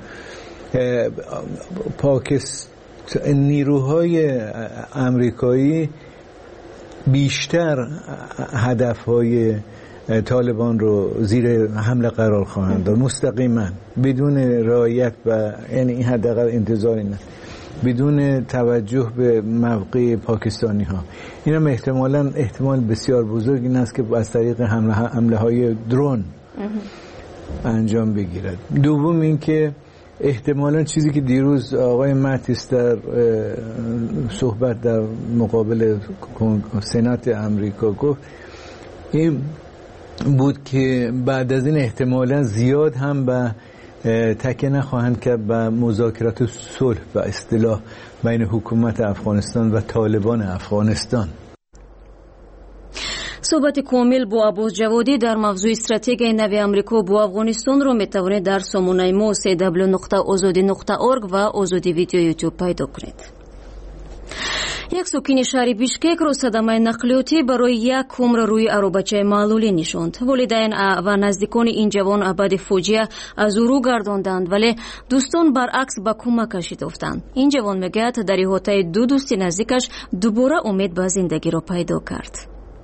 نیروهای امریکایی بیشتر هدفهای طالبان رو زیر حمله قرار خواهند داد مستقیما، بدون رعایت و یعنی این حداقل انتظاری نه، بدون توجه به موقع پاکستانی ها. این هم احتمال بسیار بزرگ این است که از طریق حمله های درون انجام بگیرد. دوم این که احتمالا چیزی که دیروز آقای ماتیس در صحبت در مقابل سنات امریکا گفت این بود که بعد از این احتمالا زیاد هم به تکیه نخواهند کرد به مذاکرات صلح و اصلاح بین حکومت افغانستان و طالبان افغانستان. صحبت کامل با عباس جوادی در موضوع استراتژی نوی آمریکا با افغانستان رو میتوانید در سامانه ما www.azadi.org و آزادی ویدیو یوتیوب پیدا کنید. یک ساکن شهر بیشکک را صدمه نقلیاتی برای یک عمر روی عربچه معلولی نشاند. والدین و نزدیکان این جوان بعد فوجیه از او رو گرداندند، ولی دوستان برعکس به کمکش افتادند. این جوان میگه در احاطه دو دوست نزدیکش دوباره امید به زندگی را پیدا کرد.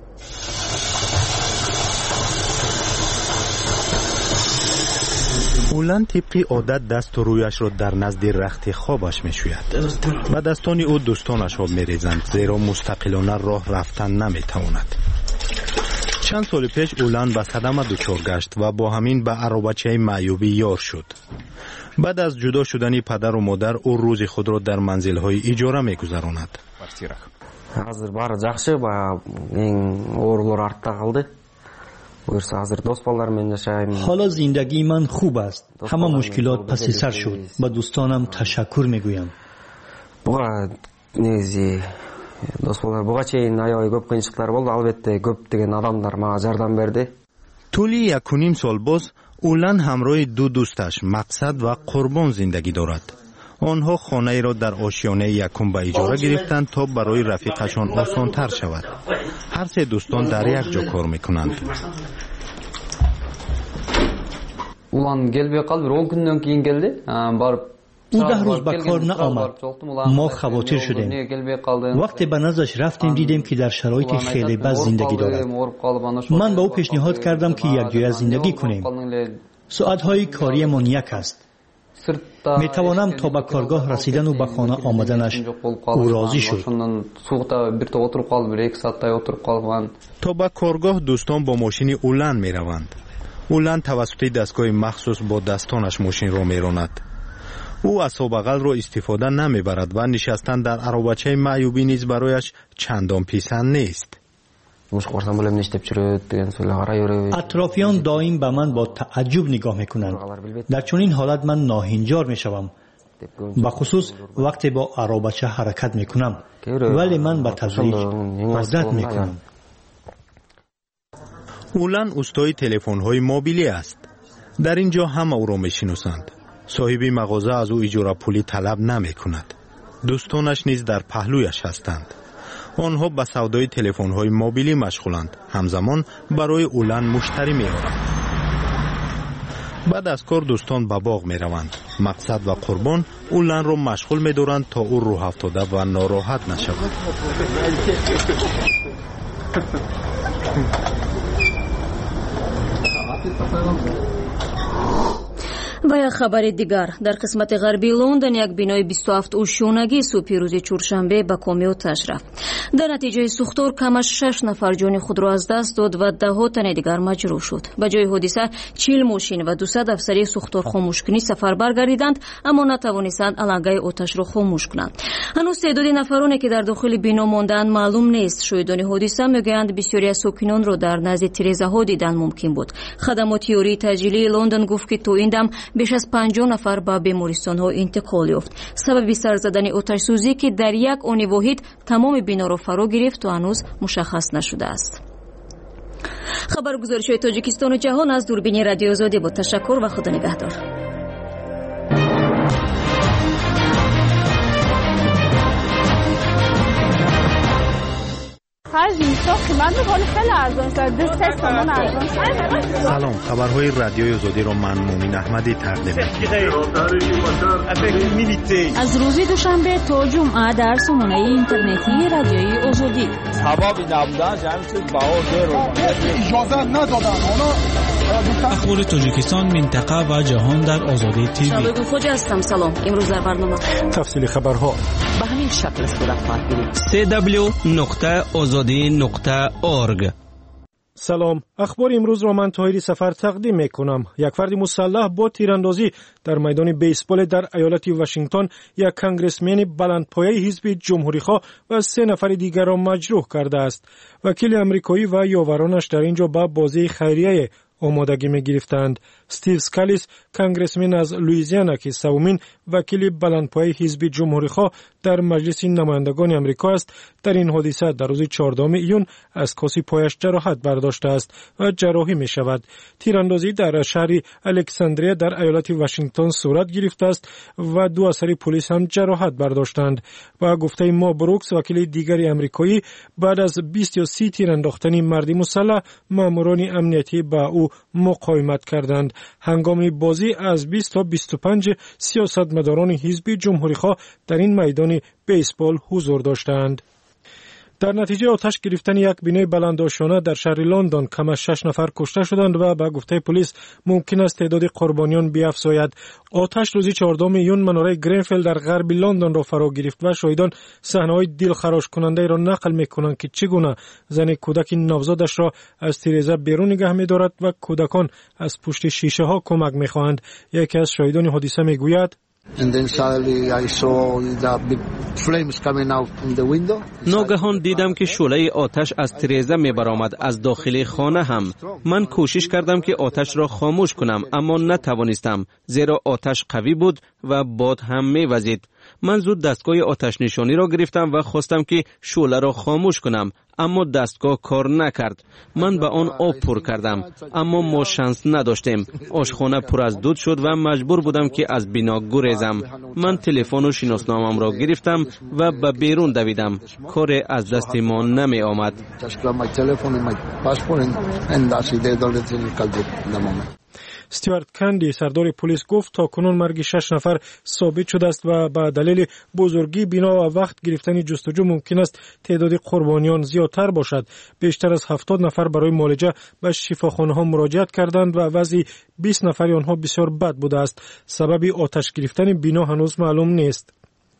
اولان طبق عادت دست رویش را در نزد رخت خوابش می شوید و دستان او دوستانش آب می ریزند، زیرا مستقلانه راه رفتن نمی تواند. چند سال پیش اولان به صدمه دچار گشت و با همین به عربچه معیوبی یار شد. بعد از جدا شدن پدر و مادر او روز خود را در منزل‌های اجاره می گذراند. Hazır bari жақсы, ең ауырлар артта қалды. Buyursa hazır dost bolalarımla yaşayayım. حالا زندگی من خوب است. همه مشکلات پس سر شد. با دوستانم تشکر میگویم. Buğa негізі dost bolalar buğa çeyin ayağı көп қиыншылықтар болды. Albatta көптеген адамдар маған жардам берdi. طولی 1.5 سال باز اولان همراه دو دوستش مقصد و قربان زندگی دارد. آنها خانه را در آشیانه یکم به اجاره گرفتند تا برای رفیقشان آسان تر شود. هر سه دوستان در یک جا کار میکنند. اولان gelmey qaldı. 10 gündən keyin geldi. Barıp او 10 روز به کار نآمد. ما خواطر شدیم. وقتی به نزدش رفتیم دیدیم که در شرایط خیلی بد زندگی دارد. من به او پیشنهاد کردم که یک جای زندگی کنیم. ساعتهای کاریمان یک است. می توانم تا به کارگاه رسیدن و به خانه آمدنش او راضی شد. تا به کارگاه دوستان با ماشین اولان می روند. اولان توسط دستگاه مخصوص با دستانش ماشین را می راند. او اصاب بغل را استفاده نمی برد و نشستن در عربچه معیوبی نیز برایش چندان پیسند نیست. اطرافیان دائم به من با تعجب نگاه میکنند. در چنین حالت من ناهنجار میشوم، به خصوص وقتی با عربچه حرکت میکنم، ولی من به تدریج عادت میکنم. اولان استاد تلفن های موبیلی است. در اینجا همه او را میشناسند. صاحب مغازه از او اجاره پولی طلب نمیکند. دوستانش نیز در پهلویش هستند. آنها به سودای تلفن‌های موبیلی مشغولند. همزمان برای اولان مشتری می‌آورند. بعد از کار دوستان به باغ می‌روند. مقصد و قربان اولان را مشغول می‌دارند تا او روح افتاده و ناراحت نشود. و یک خبر دیگر، در قسمت غربی لندن یک بینای 27 اوشونگی صبح روز چهارشنبه به کامی آتش رفت. در نتیجه سوختور کمش 6 نفر جان خود را از دست داد و 10 تن دیگر مجروح شد. به جای حادثه 40 ماشین و 200 افسری سوختور خاموشکنی سفر برگردیدند، اما نتوانستند علنگه آتش را خاموش کنند. هنوز تعداد نفرانی که در داخل بینا ماندند معلوم نیست. شاهدان حادثه میگویند بسیاری از ساکنان را در نزد تیره‌ها ها دیدن ممکن بود. خدمات یاری تجلیلی لندن گفت که تا این دم بیش از 50 نفر به بیمارستان ها انتقال یافت. سبب سر زدن آتش سوزی که در یک آن واحد تمام بینا را فرا گرفت و هنوز مشخص نشده است. خبرگزاری‌های تاجیکستان و جهان از دوربین رادیو آزادی با تشکر و خدا نگهدار. سلام، خبرهای رادیوی آزادی را من مومن احمدی تقدیم می‌کنم. از روز دوشنبه تا جمعه در سامانه اینترنتی رادیوی آزادی. سبب نبودن جمع چیز اجازه ندادن. اخبار تاجیکستان، منطقه و جهان در آزادی تیوی. شبگون خوجه هستم. سلام. امروز در برنامه تفصیل خبرها به همین شکل صورت خواهد گرفت. www.azadi.org. سلام، اخبار امروز را من طاهری سفر تقدیم میکنم. یک فرد مسلح با تیراندازی در میدان بیسبال در ایالت واشنگتن یک کانگرسمن بلندپایه حزب جمهوری‌خواه و 3 نفر دیگر را مجروح کرده است. وکیل آمریکایی و یاورانش در اینجا با بازی خیریه آمادگی می گرفتند. استیو سکالیس، کانگرسمن از لوئیزیانا که سومین وکیل بلندپایه حزب جمهوری‌خواه در مجلس نمایندگان آمریکا است، در این حادثه در روز 14 ایون از کاسی پایش جراحت برداشته است و جراحی می شود. تیراندازی در شهر الکساندریا در ایالت واشنگتن صورت گرفته است و 2 افسر پلیس هم جراحت برداشتند. با گفته ما بروکس، وکیل دیگری آمریکایی، بعد از 20 یا 30 تیر انداختن مردی مسلح، ماموران امنیتی با او مقاومت کردند. هنگام بازی از 20 تا 25 سیاستمداران حزب جمهوری‌خواه در این میدان بیسبال حضور داشتند. در نتیجه آتش گرفتن یک بینای بلندآشانه در شهر لندن کم از 6 نفر کشته شدند و به گفته پلیس ممکن است تعداد قربانیان بیفزاید. آتش روز 14 ایون مناره گرینفیلد در غرب لندن را فرا گرفت و شاهدان صحنه‌های دلخراش کننده را نقل می‌کنند که چگونه زن کودک نوزادش را از تیره‌زن بیرون نگه می‌دارد و کودکان از پشت شیشه‌ها کمک می‌خواهند. یکی از شاهدان حادثه می‌گوید: ناگهان دیدم که شعله آتش از تیره‌زن می‌برآمد از داخل خانه هم. من کوشش کردم که آتش را خاموش کنم اما نتوانستم، زیرا آتش قوی بود و باد هم می‌وزید. من زود دستگاه آتش نشانی را گرفتم و خواستم که شعله را خاموش کنم، اما دستگاه کار نکرد. من به آن آب پر کردم اما ما شانس نداشتیم. آشخانه پر از دود شد و مجبور بودم که از بنا گریزم. من تلفن و شناسنامه‌ام را گرفتم و به بیرون دویدم. کار از دست ما نمی آمد. استیوارت کندی، سردار پلیس، گفت تا کنون مرگ 6 نفر ثابت شده است و به دلیل بزرگی بنا و وقت گرفتن جستجو ممکن است تعداد قربانیان زیادتر باشد. بیشتر از 70 نفر برای معالجه به شفاخانه‌ها مراجعت کردند و وضع 20 نفر آنها بسیار بد بوده است. سبب آتش گرفتن بنا هنوز معلوم نیست.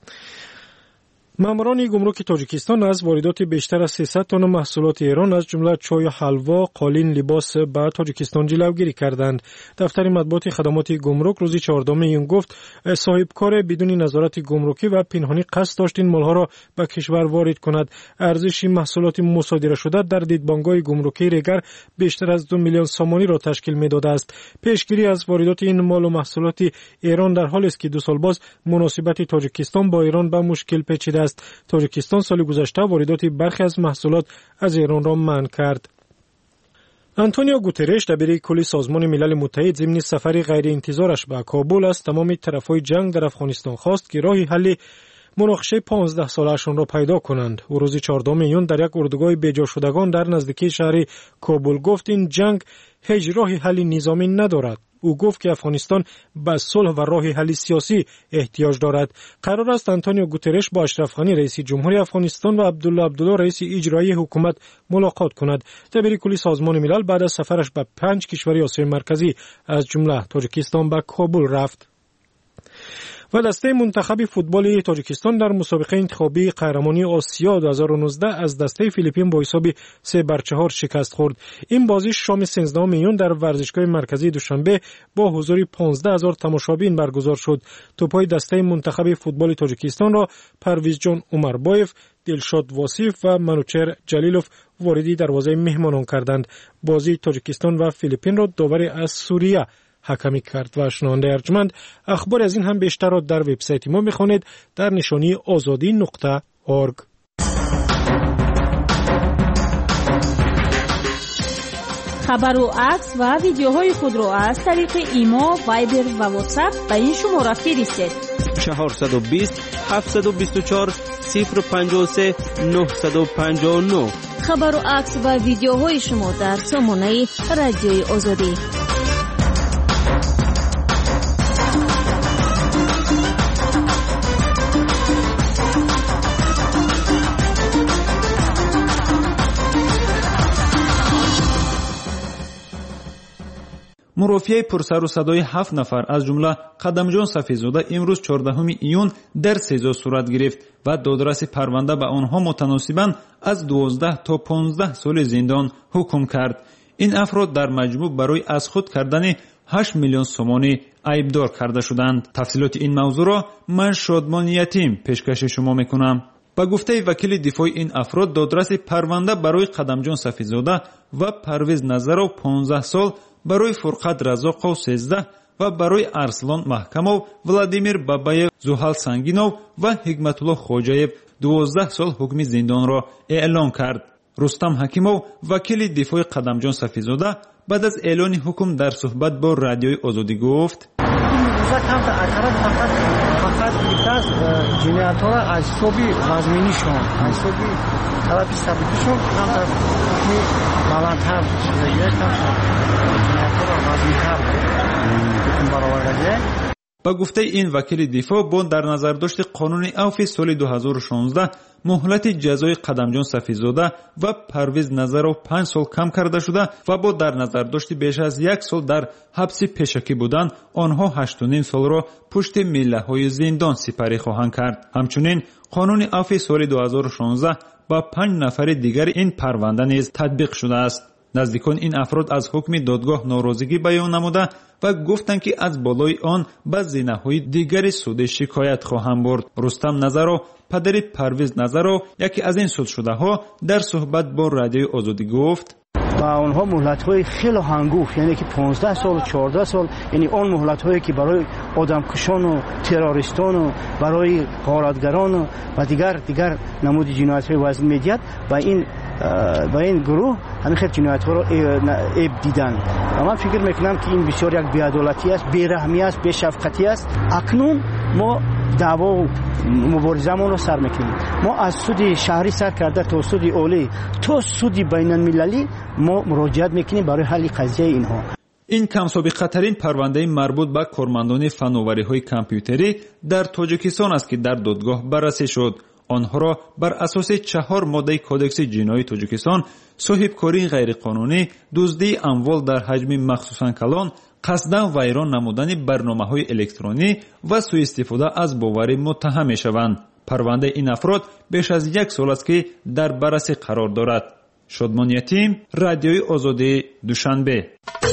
ماموران گمرک تاجیکستان از واردات بیشتر از 300 تن محصولات ایران از جمله چای و حلوا، قالین، لباس به تاجیکستان جلوگیری کردند. دفتر مطبوعات خدمات گمرک روز 14 ایون گفت صاحب کار بدون نظارت گمرکی و پنهانی قصد داشت این مالها را به کشور وارد کند. ارزش محصولات مصادره شده در دیدبان‌های گمرکی ریگر بیشتر از 2 میلیون سامانی را تشکیل می‌داده است. پیشگیری از واردات این مال و محصولات ایران در حالی است که 2 سال باز مناسبت تاجیکستان با ایران به مشکل پیچیده. تاجیکستان سال گذشته واردات برخی از محصولات از ایران را منع کرد. آنتونیو گوترش، دبیر کل سازمان ملل متحد، ضمن سفر غیر انتظارش به کابل از تمام طرفهای جنگ در افغانستان خواست که راه حل مناقشه 15 ساله‌شان را پیدا کنند. او روز 14 ایون در یک اردوگاه بیجا شدگان در نزدیکی شهر کابل گفت این جنگ هیچ راه حل نظامی ندارد. او گفت که افغانستان به صلح و راه حل سیاسی احتیاج دارد. قرار است آنتونیو گوترش با اشرف غنی رئیس جمهوری افغانستان و عبدالله رئیس اجرایی حکومت ملاقات کند. دبیر کل سازمان ملل بعد از سفرش به 5 کشور آسیای مرکزی از جمله تاجیکستان به کابل رفت. و دسته منتخب فوتبال تاجیکستان در مسابقه انتخابی قهرمانی آسیا 2019 از دسته فیلیپین با حساب 3-4 شکست خورد. این بازی شام 13 ایون در ورزشگاه مرکزی دوشنبه با حضور 15,000 تماشابین برگزار شد. توپای دسته منتخب فوتبال تاجیکستان را پرویز جان عمربایف، دلشاد واصف و منوچهر جلیلوف واردی دروازه مهمانان کردند. بازی تاجیکستان و فیلیپین را داور از سوریه حکمی کرد. و شنونده ارجمند، اخبار از این هم بیشتر را در وبسایت ما میخوانید در نشانی azadi.org. خبر و عکس و ویدیوهای خود را از طریق ایما، وایبر و واتساپ به این شماره فرستید: 420 724 053 959. خبر و عکس و ویدیوهای شما در سامانه رادیوی آزادی. مرافعه پرسر و صدای 7 نفر از جمله قدمجان صفیزاده امروز 14 ایون در سزا صورت گرفت و دادرس پرونده به آنها متناسباً از 12 تا 15 سال زندان حکم کرد. این افراد در مجموع برای از خود کردن 8 میلیون سومانی عیبدار کرده شدند. تفصیلات این موضوع را من شادمان یتیم پیشکش شما میکنم. با گفته وکیل دفاع این افراد دادرس پرونده برای قدمجان صفیزاده و پرویز نظرов 15 سال، برای فرقت رزاقov 13 و برای ارسلان محکمov، ولادیمیر бабаев، زحل سنگینov و حکمتالله خوجаев 12 سال حکم زندان را اعلان کرد. رستم حکیمov وکیل دفاع قدمجان صفیزاده بعد از اعلان حکم در صحبت با رادیوی آزادی گفت: فقط جنایت‌ها را از حسابی وزمینیشون، از حسابی طرفی ثابتشون هم در حکمی بلندتر گرفتن، جنایت‌ها را وزنی‌تر حکم برآورده. با گفته این وکیل دفاع با در نظر داشت قانون عفو سال 2016 مهلت جزای قدمجان صفیزاده و پرویز نظرov 5 سال کم کرده شده و با در نظر داشت بیش از 1 سال در حبس پیشکی بودن آنها 8.5 سال را پشت میله‌های زندان سپری خواهند کرد. همچنین قانون عفو سال 2016 با 5 نفر دیگر این پرونده نیز تطبیق شده است. نزدیکان این افراد از حکم دادگاه ناراضگی بیان نموده و گفتند که از بالای آن به زینه‌های دیگر سود شکایت خواهند برد. رستم نظرov پدر پرویز نظرov یکی از این سود شده ها در صحبت با رادیوی آزادی گفت: با اونها مهلت‌های خیلی هنگفت، یعنی که 15 سال و 14 سال، یعنی اون مهلت‌هایی که برای آدمکشان و تروریستان و برای غارتگران و دیگر نمود جنایت‌های وزن می‌دهد با این گروه همین خیلی جنایت‌ها رو عیب دیدن. و من فکر میکنم که این بسیار یک بی‌عدالتی است، بی‌رحمی است، بی‌شفقتی است. اکنون ما دعوا و مبارزه‌مون رو سر میکنیم. ما از سود شهری سر کرده تا سود اولی تا سود بین المللی ما مراجعت میکنیم برای حل قضیه اینها. این کم سابقه ترین پرونده مربوط به کارمندان فناوری‌های کامپیوتری در تاجیکستان است که در دادگاه بررسی شد. آنها را بر اساس 4 ماده کودکس جنایی تاجیکستان صاحبکاری غیرقانونی، دزدی اموال در حجم مخصوصاً کلان، قصداً ویران نمودن برنامه‌های الکترونی و سوء استفاده از باور متهم می‌شوند. پرونده این افراد بیش از 1 سال است که در بررسی قرار دارد. شادمان یتیم، رادیوی آزادی، دوشنبه.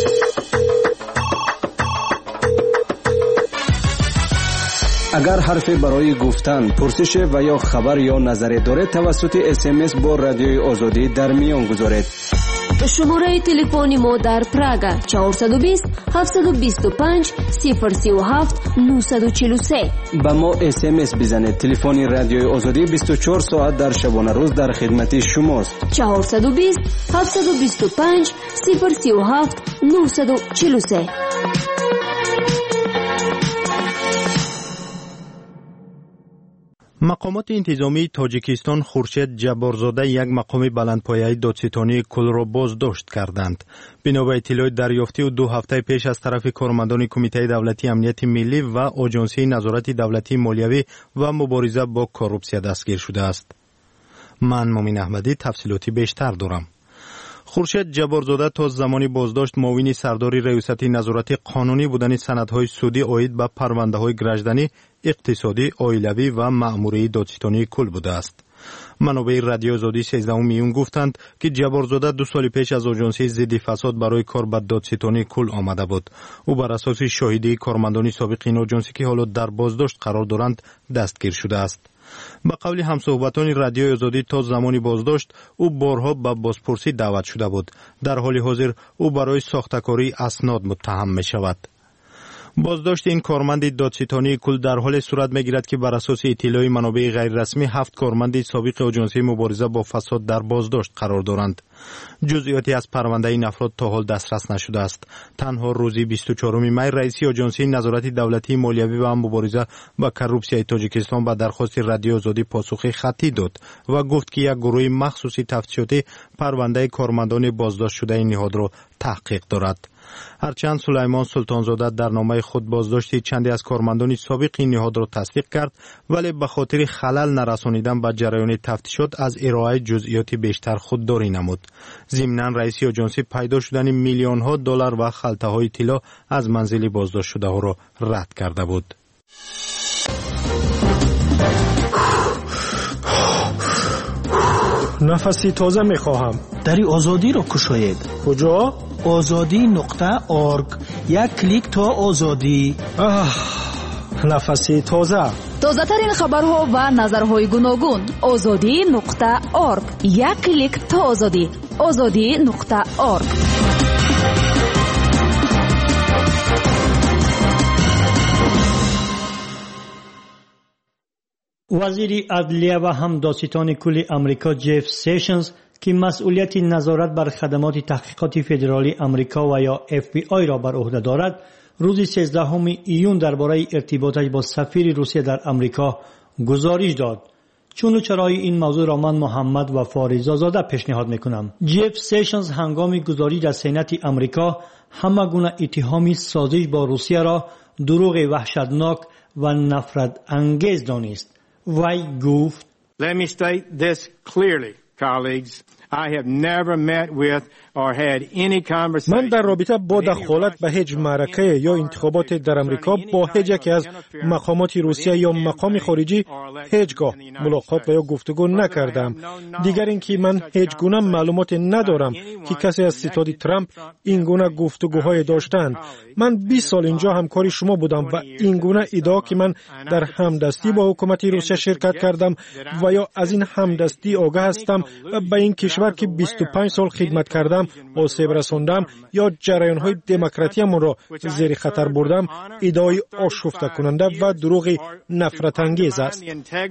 اگر حرفی برای گفتن، پرسش و یا خبر یا نظری دارید توسط SMS با رادیوی آزادی در میان گذارید. شماره تلفنی ما در پراگ 420 725 037 943. با ما SMS بزنید. تلفن رادیوی آزادی 24 ساعت در شبانه روز در خدمت شماست. 420 725 037 943. مقامات انتظامی تاجیکستان خورشید جبارزاده یک مقام بلندپایه‌ای دادستانی کل را بازداشت کردند. بنا به اطلاع دریافتی و 2 هفته پیش از طرف کارمندان کمیته دولتی امنیت ملی و آژانسی نظارت دولتی مالیوی و مبارزه با کورپسیا دستگیر شده است. من مومن احمدی تفصیلاتی بیشتر دارم. خورشید جبارزاده تا زمانی بازداشت معاون سردار ریاست نظارت قانونی بودن سندهای سودی عاید به پرونده‌های گردشدنی، اقتصادی، عائلوی و مأموری دادستانی کل بوده است. منابع رادیو آزادی 13 میون گفتند که جبارزاده 2 سال پیش از آژانسی ضد فساد برای کار به دادستانی کل آمده بود. او بر اساس شاهدی کارمندان سابق این آژانسی که حالا در بازداشت قرار دارند دستگیر شده است. با قول همصحبتان رادیو آزادی تا زمانی بازداشت او بارها به بازپرسی دعوت شده بود. در حال حاضر او برای ساختکاری اسناد متهم می شود. بازداشت این کارمند دادستانی کل در حال صورت میگیرد که بر اساس اطلاع منابع غیر رسمی 7 کارمند سابق آژانس مبارزه با فساد در بازداشت قرار دارند. جزئیاتی از پرونده این افراد تا حال دسترس نشده است. تنها روز 24 می رئیس آژانس نظارت دولتی مالیوی و مبارزه با کروپسیای تاجیکستان به درخواست رادیو آزادی پاسخ خطی داد و گفت که یک گروه مخصوصی تفتیشاتی پرونده کارمندان بازداشت شده این نهاد را تحقیق دارد. هرچند سلیمان سلطانزاده در نامه خود بازداشت چندی از کارمندان سابق این نهاد را تصدیق کرد، ولی به خاطر خلل نرسانیدن به جریان تفتیشات از ارائه جزئیات بیشتر خودداری نمود. ضمناً رئیس آژانس پیدا شدن میلیون ها دلار و خلطه های طلا از منزل بازداشت شده ها را رد کرده بود. نفسی تازه میخواهم. دری آزادی را کشاید. کجا؟ azadi.org. یک کلیک تا آزادی. نفسی تازه. تازه ترین خبرها و نظرهای گوناگون. azadi.org. یک کلیک تا آزادی. azadi.org. وزیر عدلیه و هم دادستان کل امریکا جف سیشنز که مسئولیت نظارت بر خدمات تحقیقات فدرالی امریکا و یا FBI را بر عهده دارد، روز 13 ایون درباره ارتباطش با سفیر روسیه در امریکا گزارش داد. چون و چرای این موضوع را من محمد و فاریزاده پیشنهاد میکنم. جف سیشنز هنگام گزارش در سنت امریکا همه گونه اتهام سازش با روسیه را دروغ وحشتناک و نفرت انگیز دانست. وی گفت: Let me state this clearly, colleagues. I have never met with or had any conversation. من در رابطه با دخالت به هیچ معرکه یا انتخابات در امریکا با هیچ یکی از مقامات روسیه یا مقام خارجی هیچگاه ملاقات و یا گفتگو نکردم. دیگر اینکه من هیچ گونه معلومات ندارم که کسی از ستاد ترامپ این گونه گفتگوهای داشتند. من 20 سال اینجا همکار شما بودم و این گونه ادعا که من در همدستی با حکومت روسیه شرکت کردم و یا از این همدستی آگاه هستم و به این کشور که 25 سال خدمت کردم آسیب رساندم یا جریان‌های دموکراتی‌مان را زیر خطر بردم، ادعای آشفته کننده و دروغ نفرت انگیز است.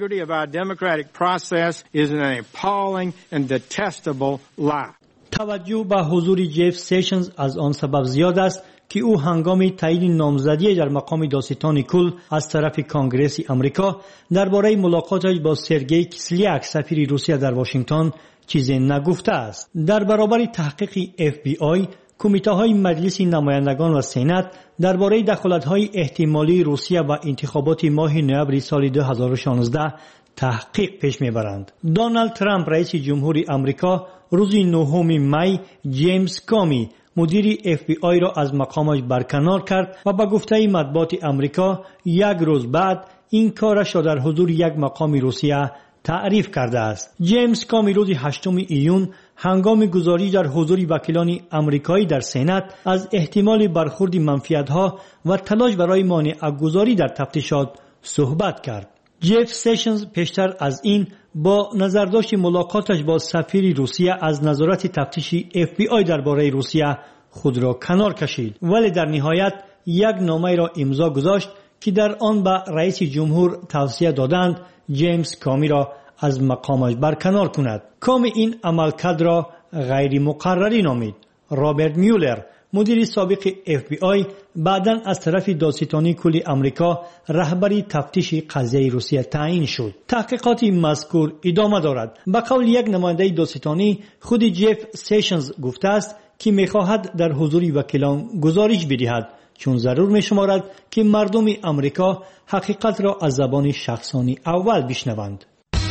توجه به حضور جف سیشنز از آن سبب زیاد است که او هنگام تعیین نامزدی در مقام دادستان کل از طرف کنگره امریکا درباره ملاقاتش با سرگئی کیسلیاک سفیر روسیه در واشنگتن چیزی نگفته است. در برابر تحقیق FBI، کمیته‌های مجلس نمایندگان و سنا درباره دخالت‌های احتمالی روسیه و انتخابات ماه نوامبر سال 2016 تحقیق پیش می‌برند. دونالد ترامپ رئیس جمهوری آمریکا روز 9 می جیمز کامی مدیر FBI را از مقامش برکنار کرد و با گفته مطبوعات آمریکا یک روز بعد این کارش را در حضور یک مقام روسیه تعریف کرده است. جیمز کامی روز 8 ایون هنگام گزارش در حضور وکیلان آمریکایی در سنا از احتمال برخورد منفیت‌ها و تلاش برای مانع‌گذاری در تفتیشات صحبت کرد. جف سیشنز پیشتر از این با نظرداشت ملاقاتش با سفیر روسیه از نظارت تفتیشی FBI درباره روسیه خود را کنار کشید، ولی در نهایت یک نامه را امضا گذاشت که در آن به رئیس جمهور توصیه دادند جیمز کامی را از مقامش برکنار کند. کامی این عملکرد را غیر مقرری نامید. رابرت میولر مدیر سابق FBI بعداً از طرف دادستانی کل آمریکا رهبری تفتیش قضیه روسیه تعیین شد. تحقیقات مذکور ادامه دارد. به قول یک نماینده دادستانی، خود جف سیشنز گفته است که می‌خواهد در حضور وکیلان گزارش بدهد، چون ضرور می‌شمارد که مردم آمریکا حقیقت را از زبان شخصانی اول بشنوند.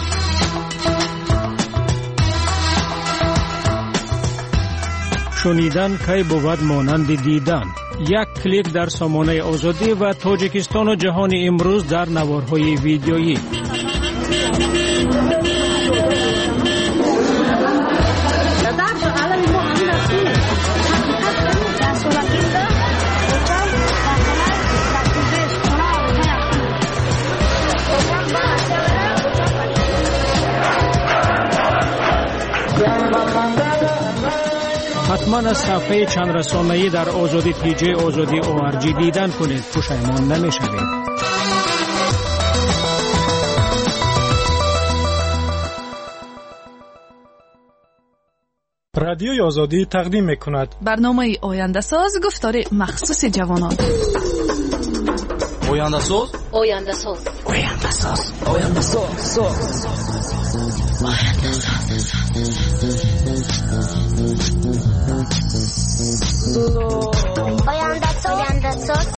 شنیدن که بود مانند دیدن. یک کلیک در سامانه آزادی و تاجیکستان و جهان امروز در نوارهای ویدیویی. حتما از صفحه چند رسانه‌ای در آزادی پیج آزادی ORG دیدن کنید. پشیمان نمی‌شوید. رادیوی آزادی تقدیم می‌کند برنامه آینده ساز گفتار مخصوص جوانان. آینده ساز آینده ساز آینده ساز آینده ساز آینده ساز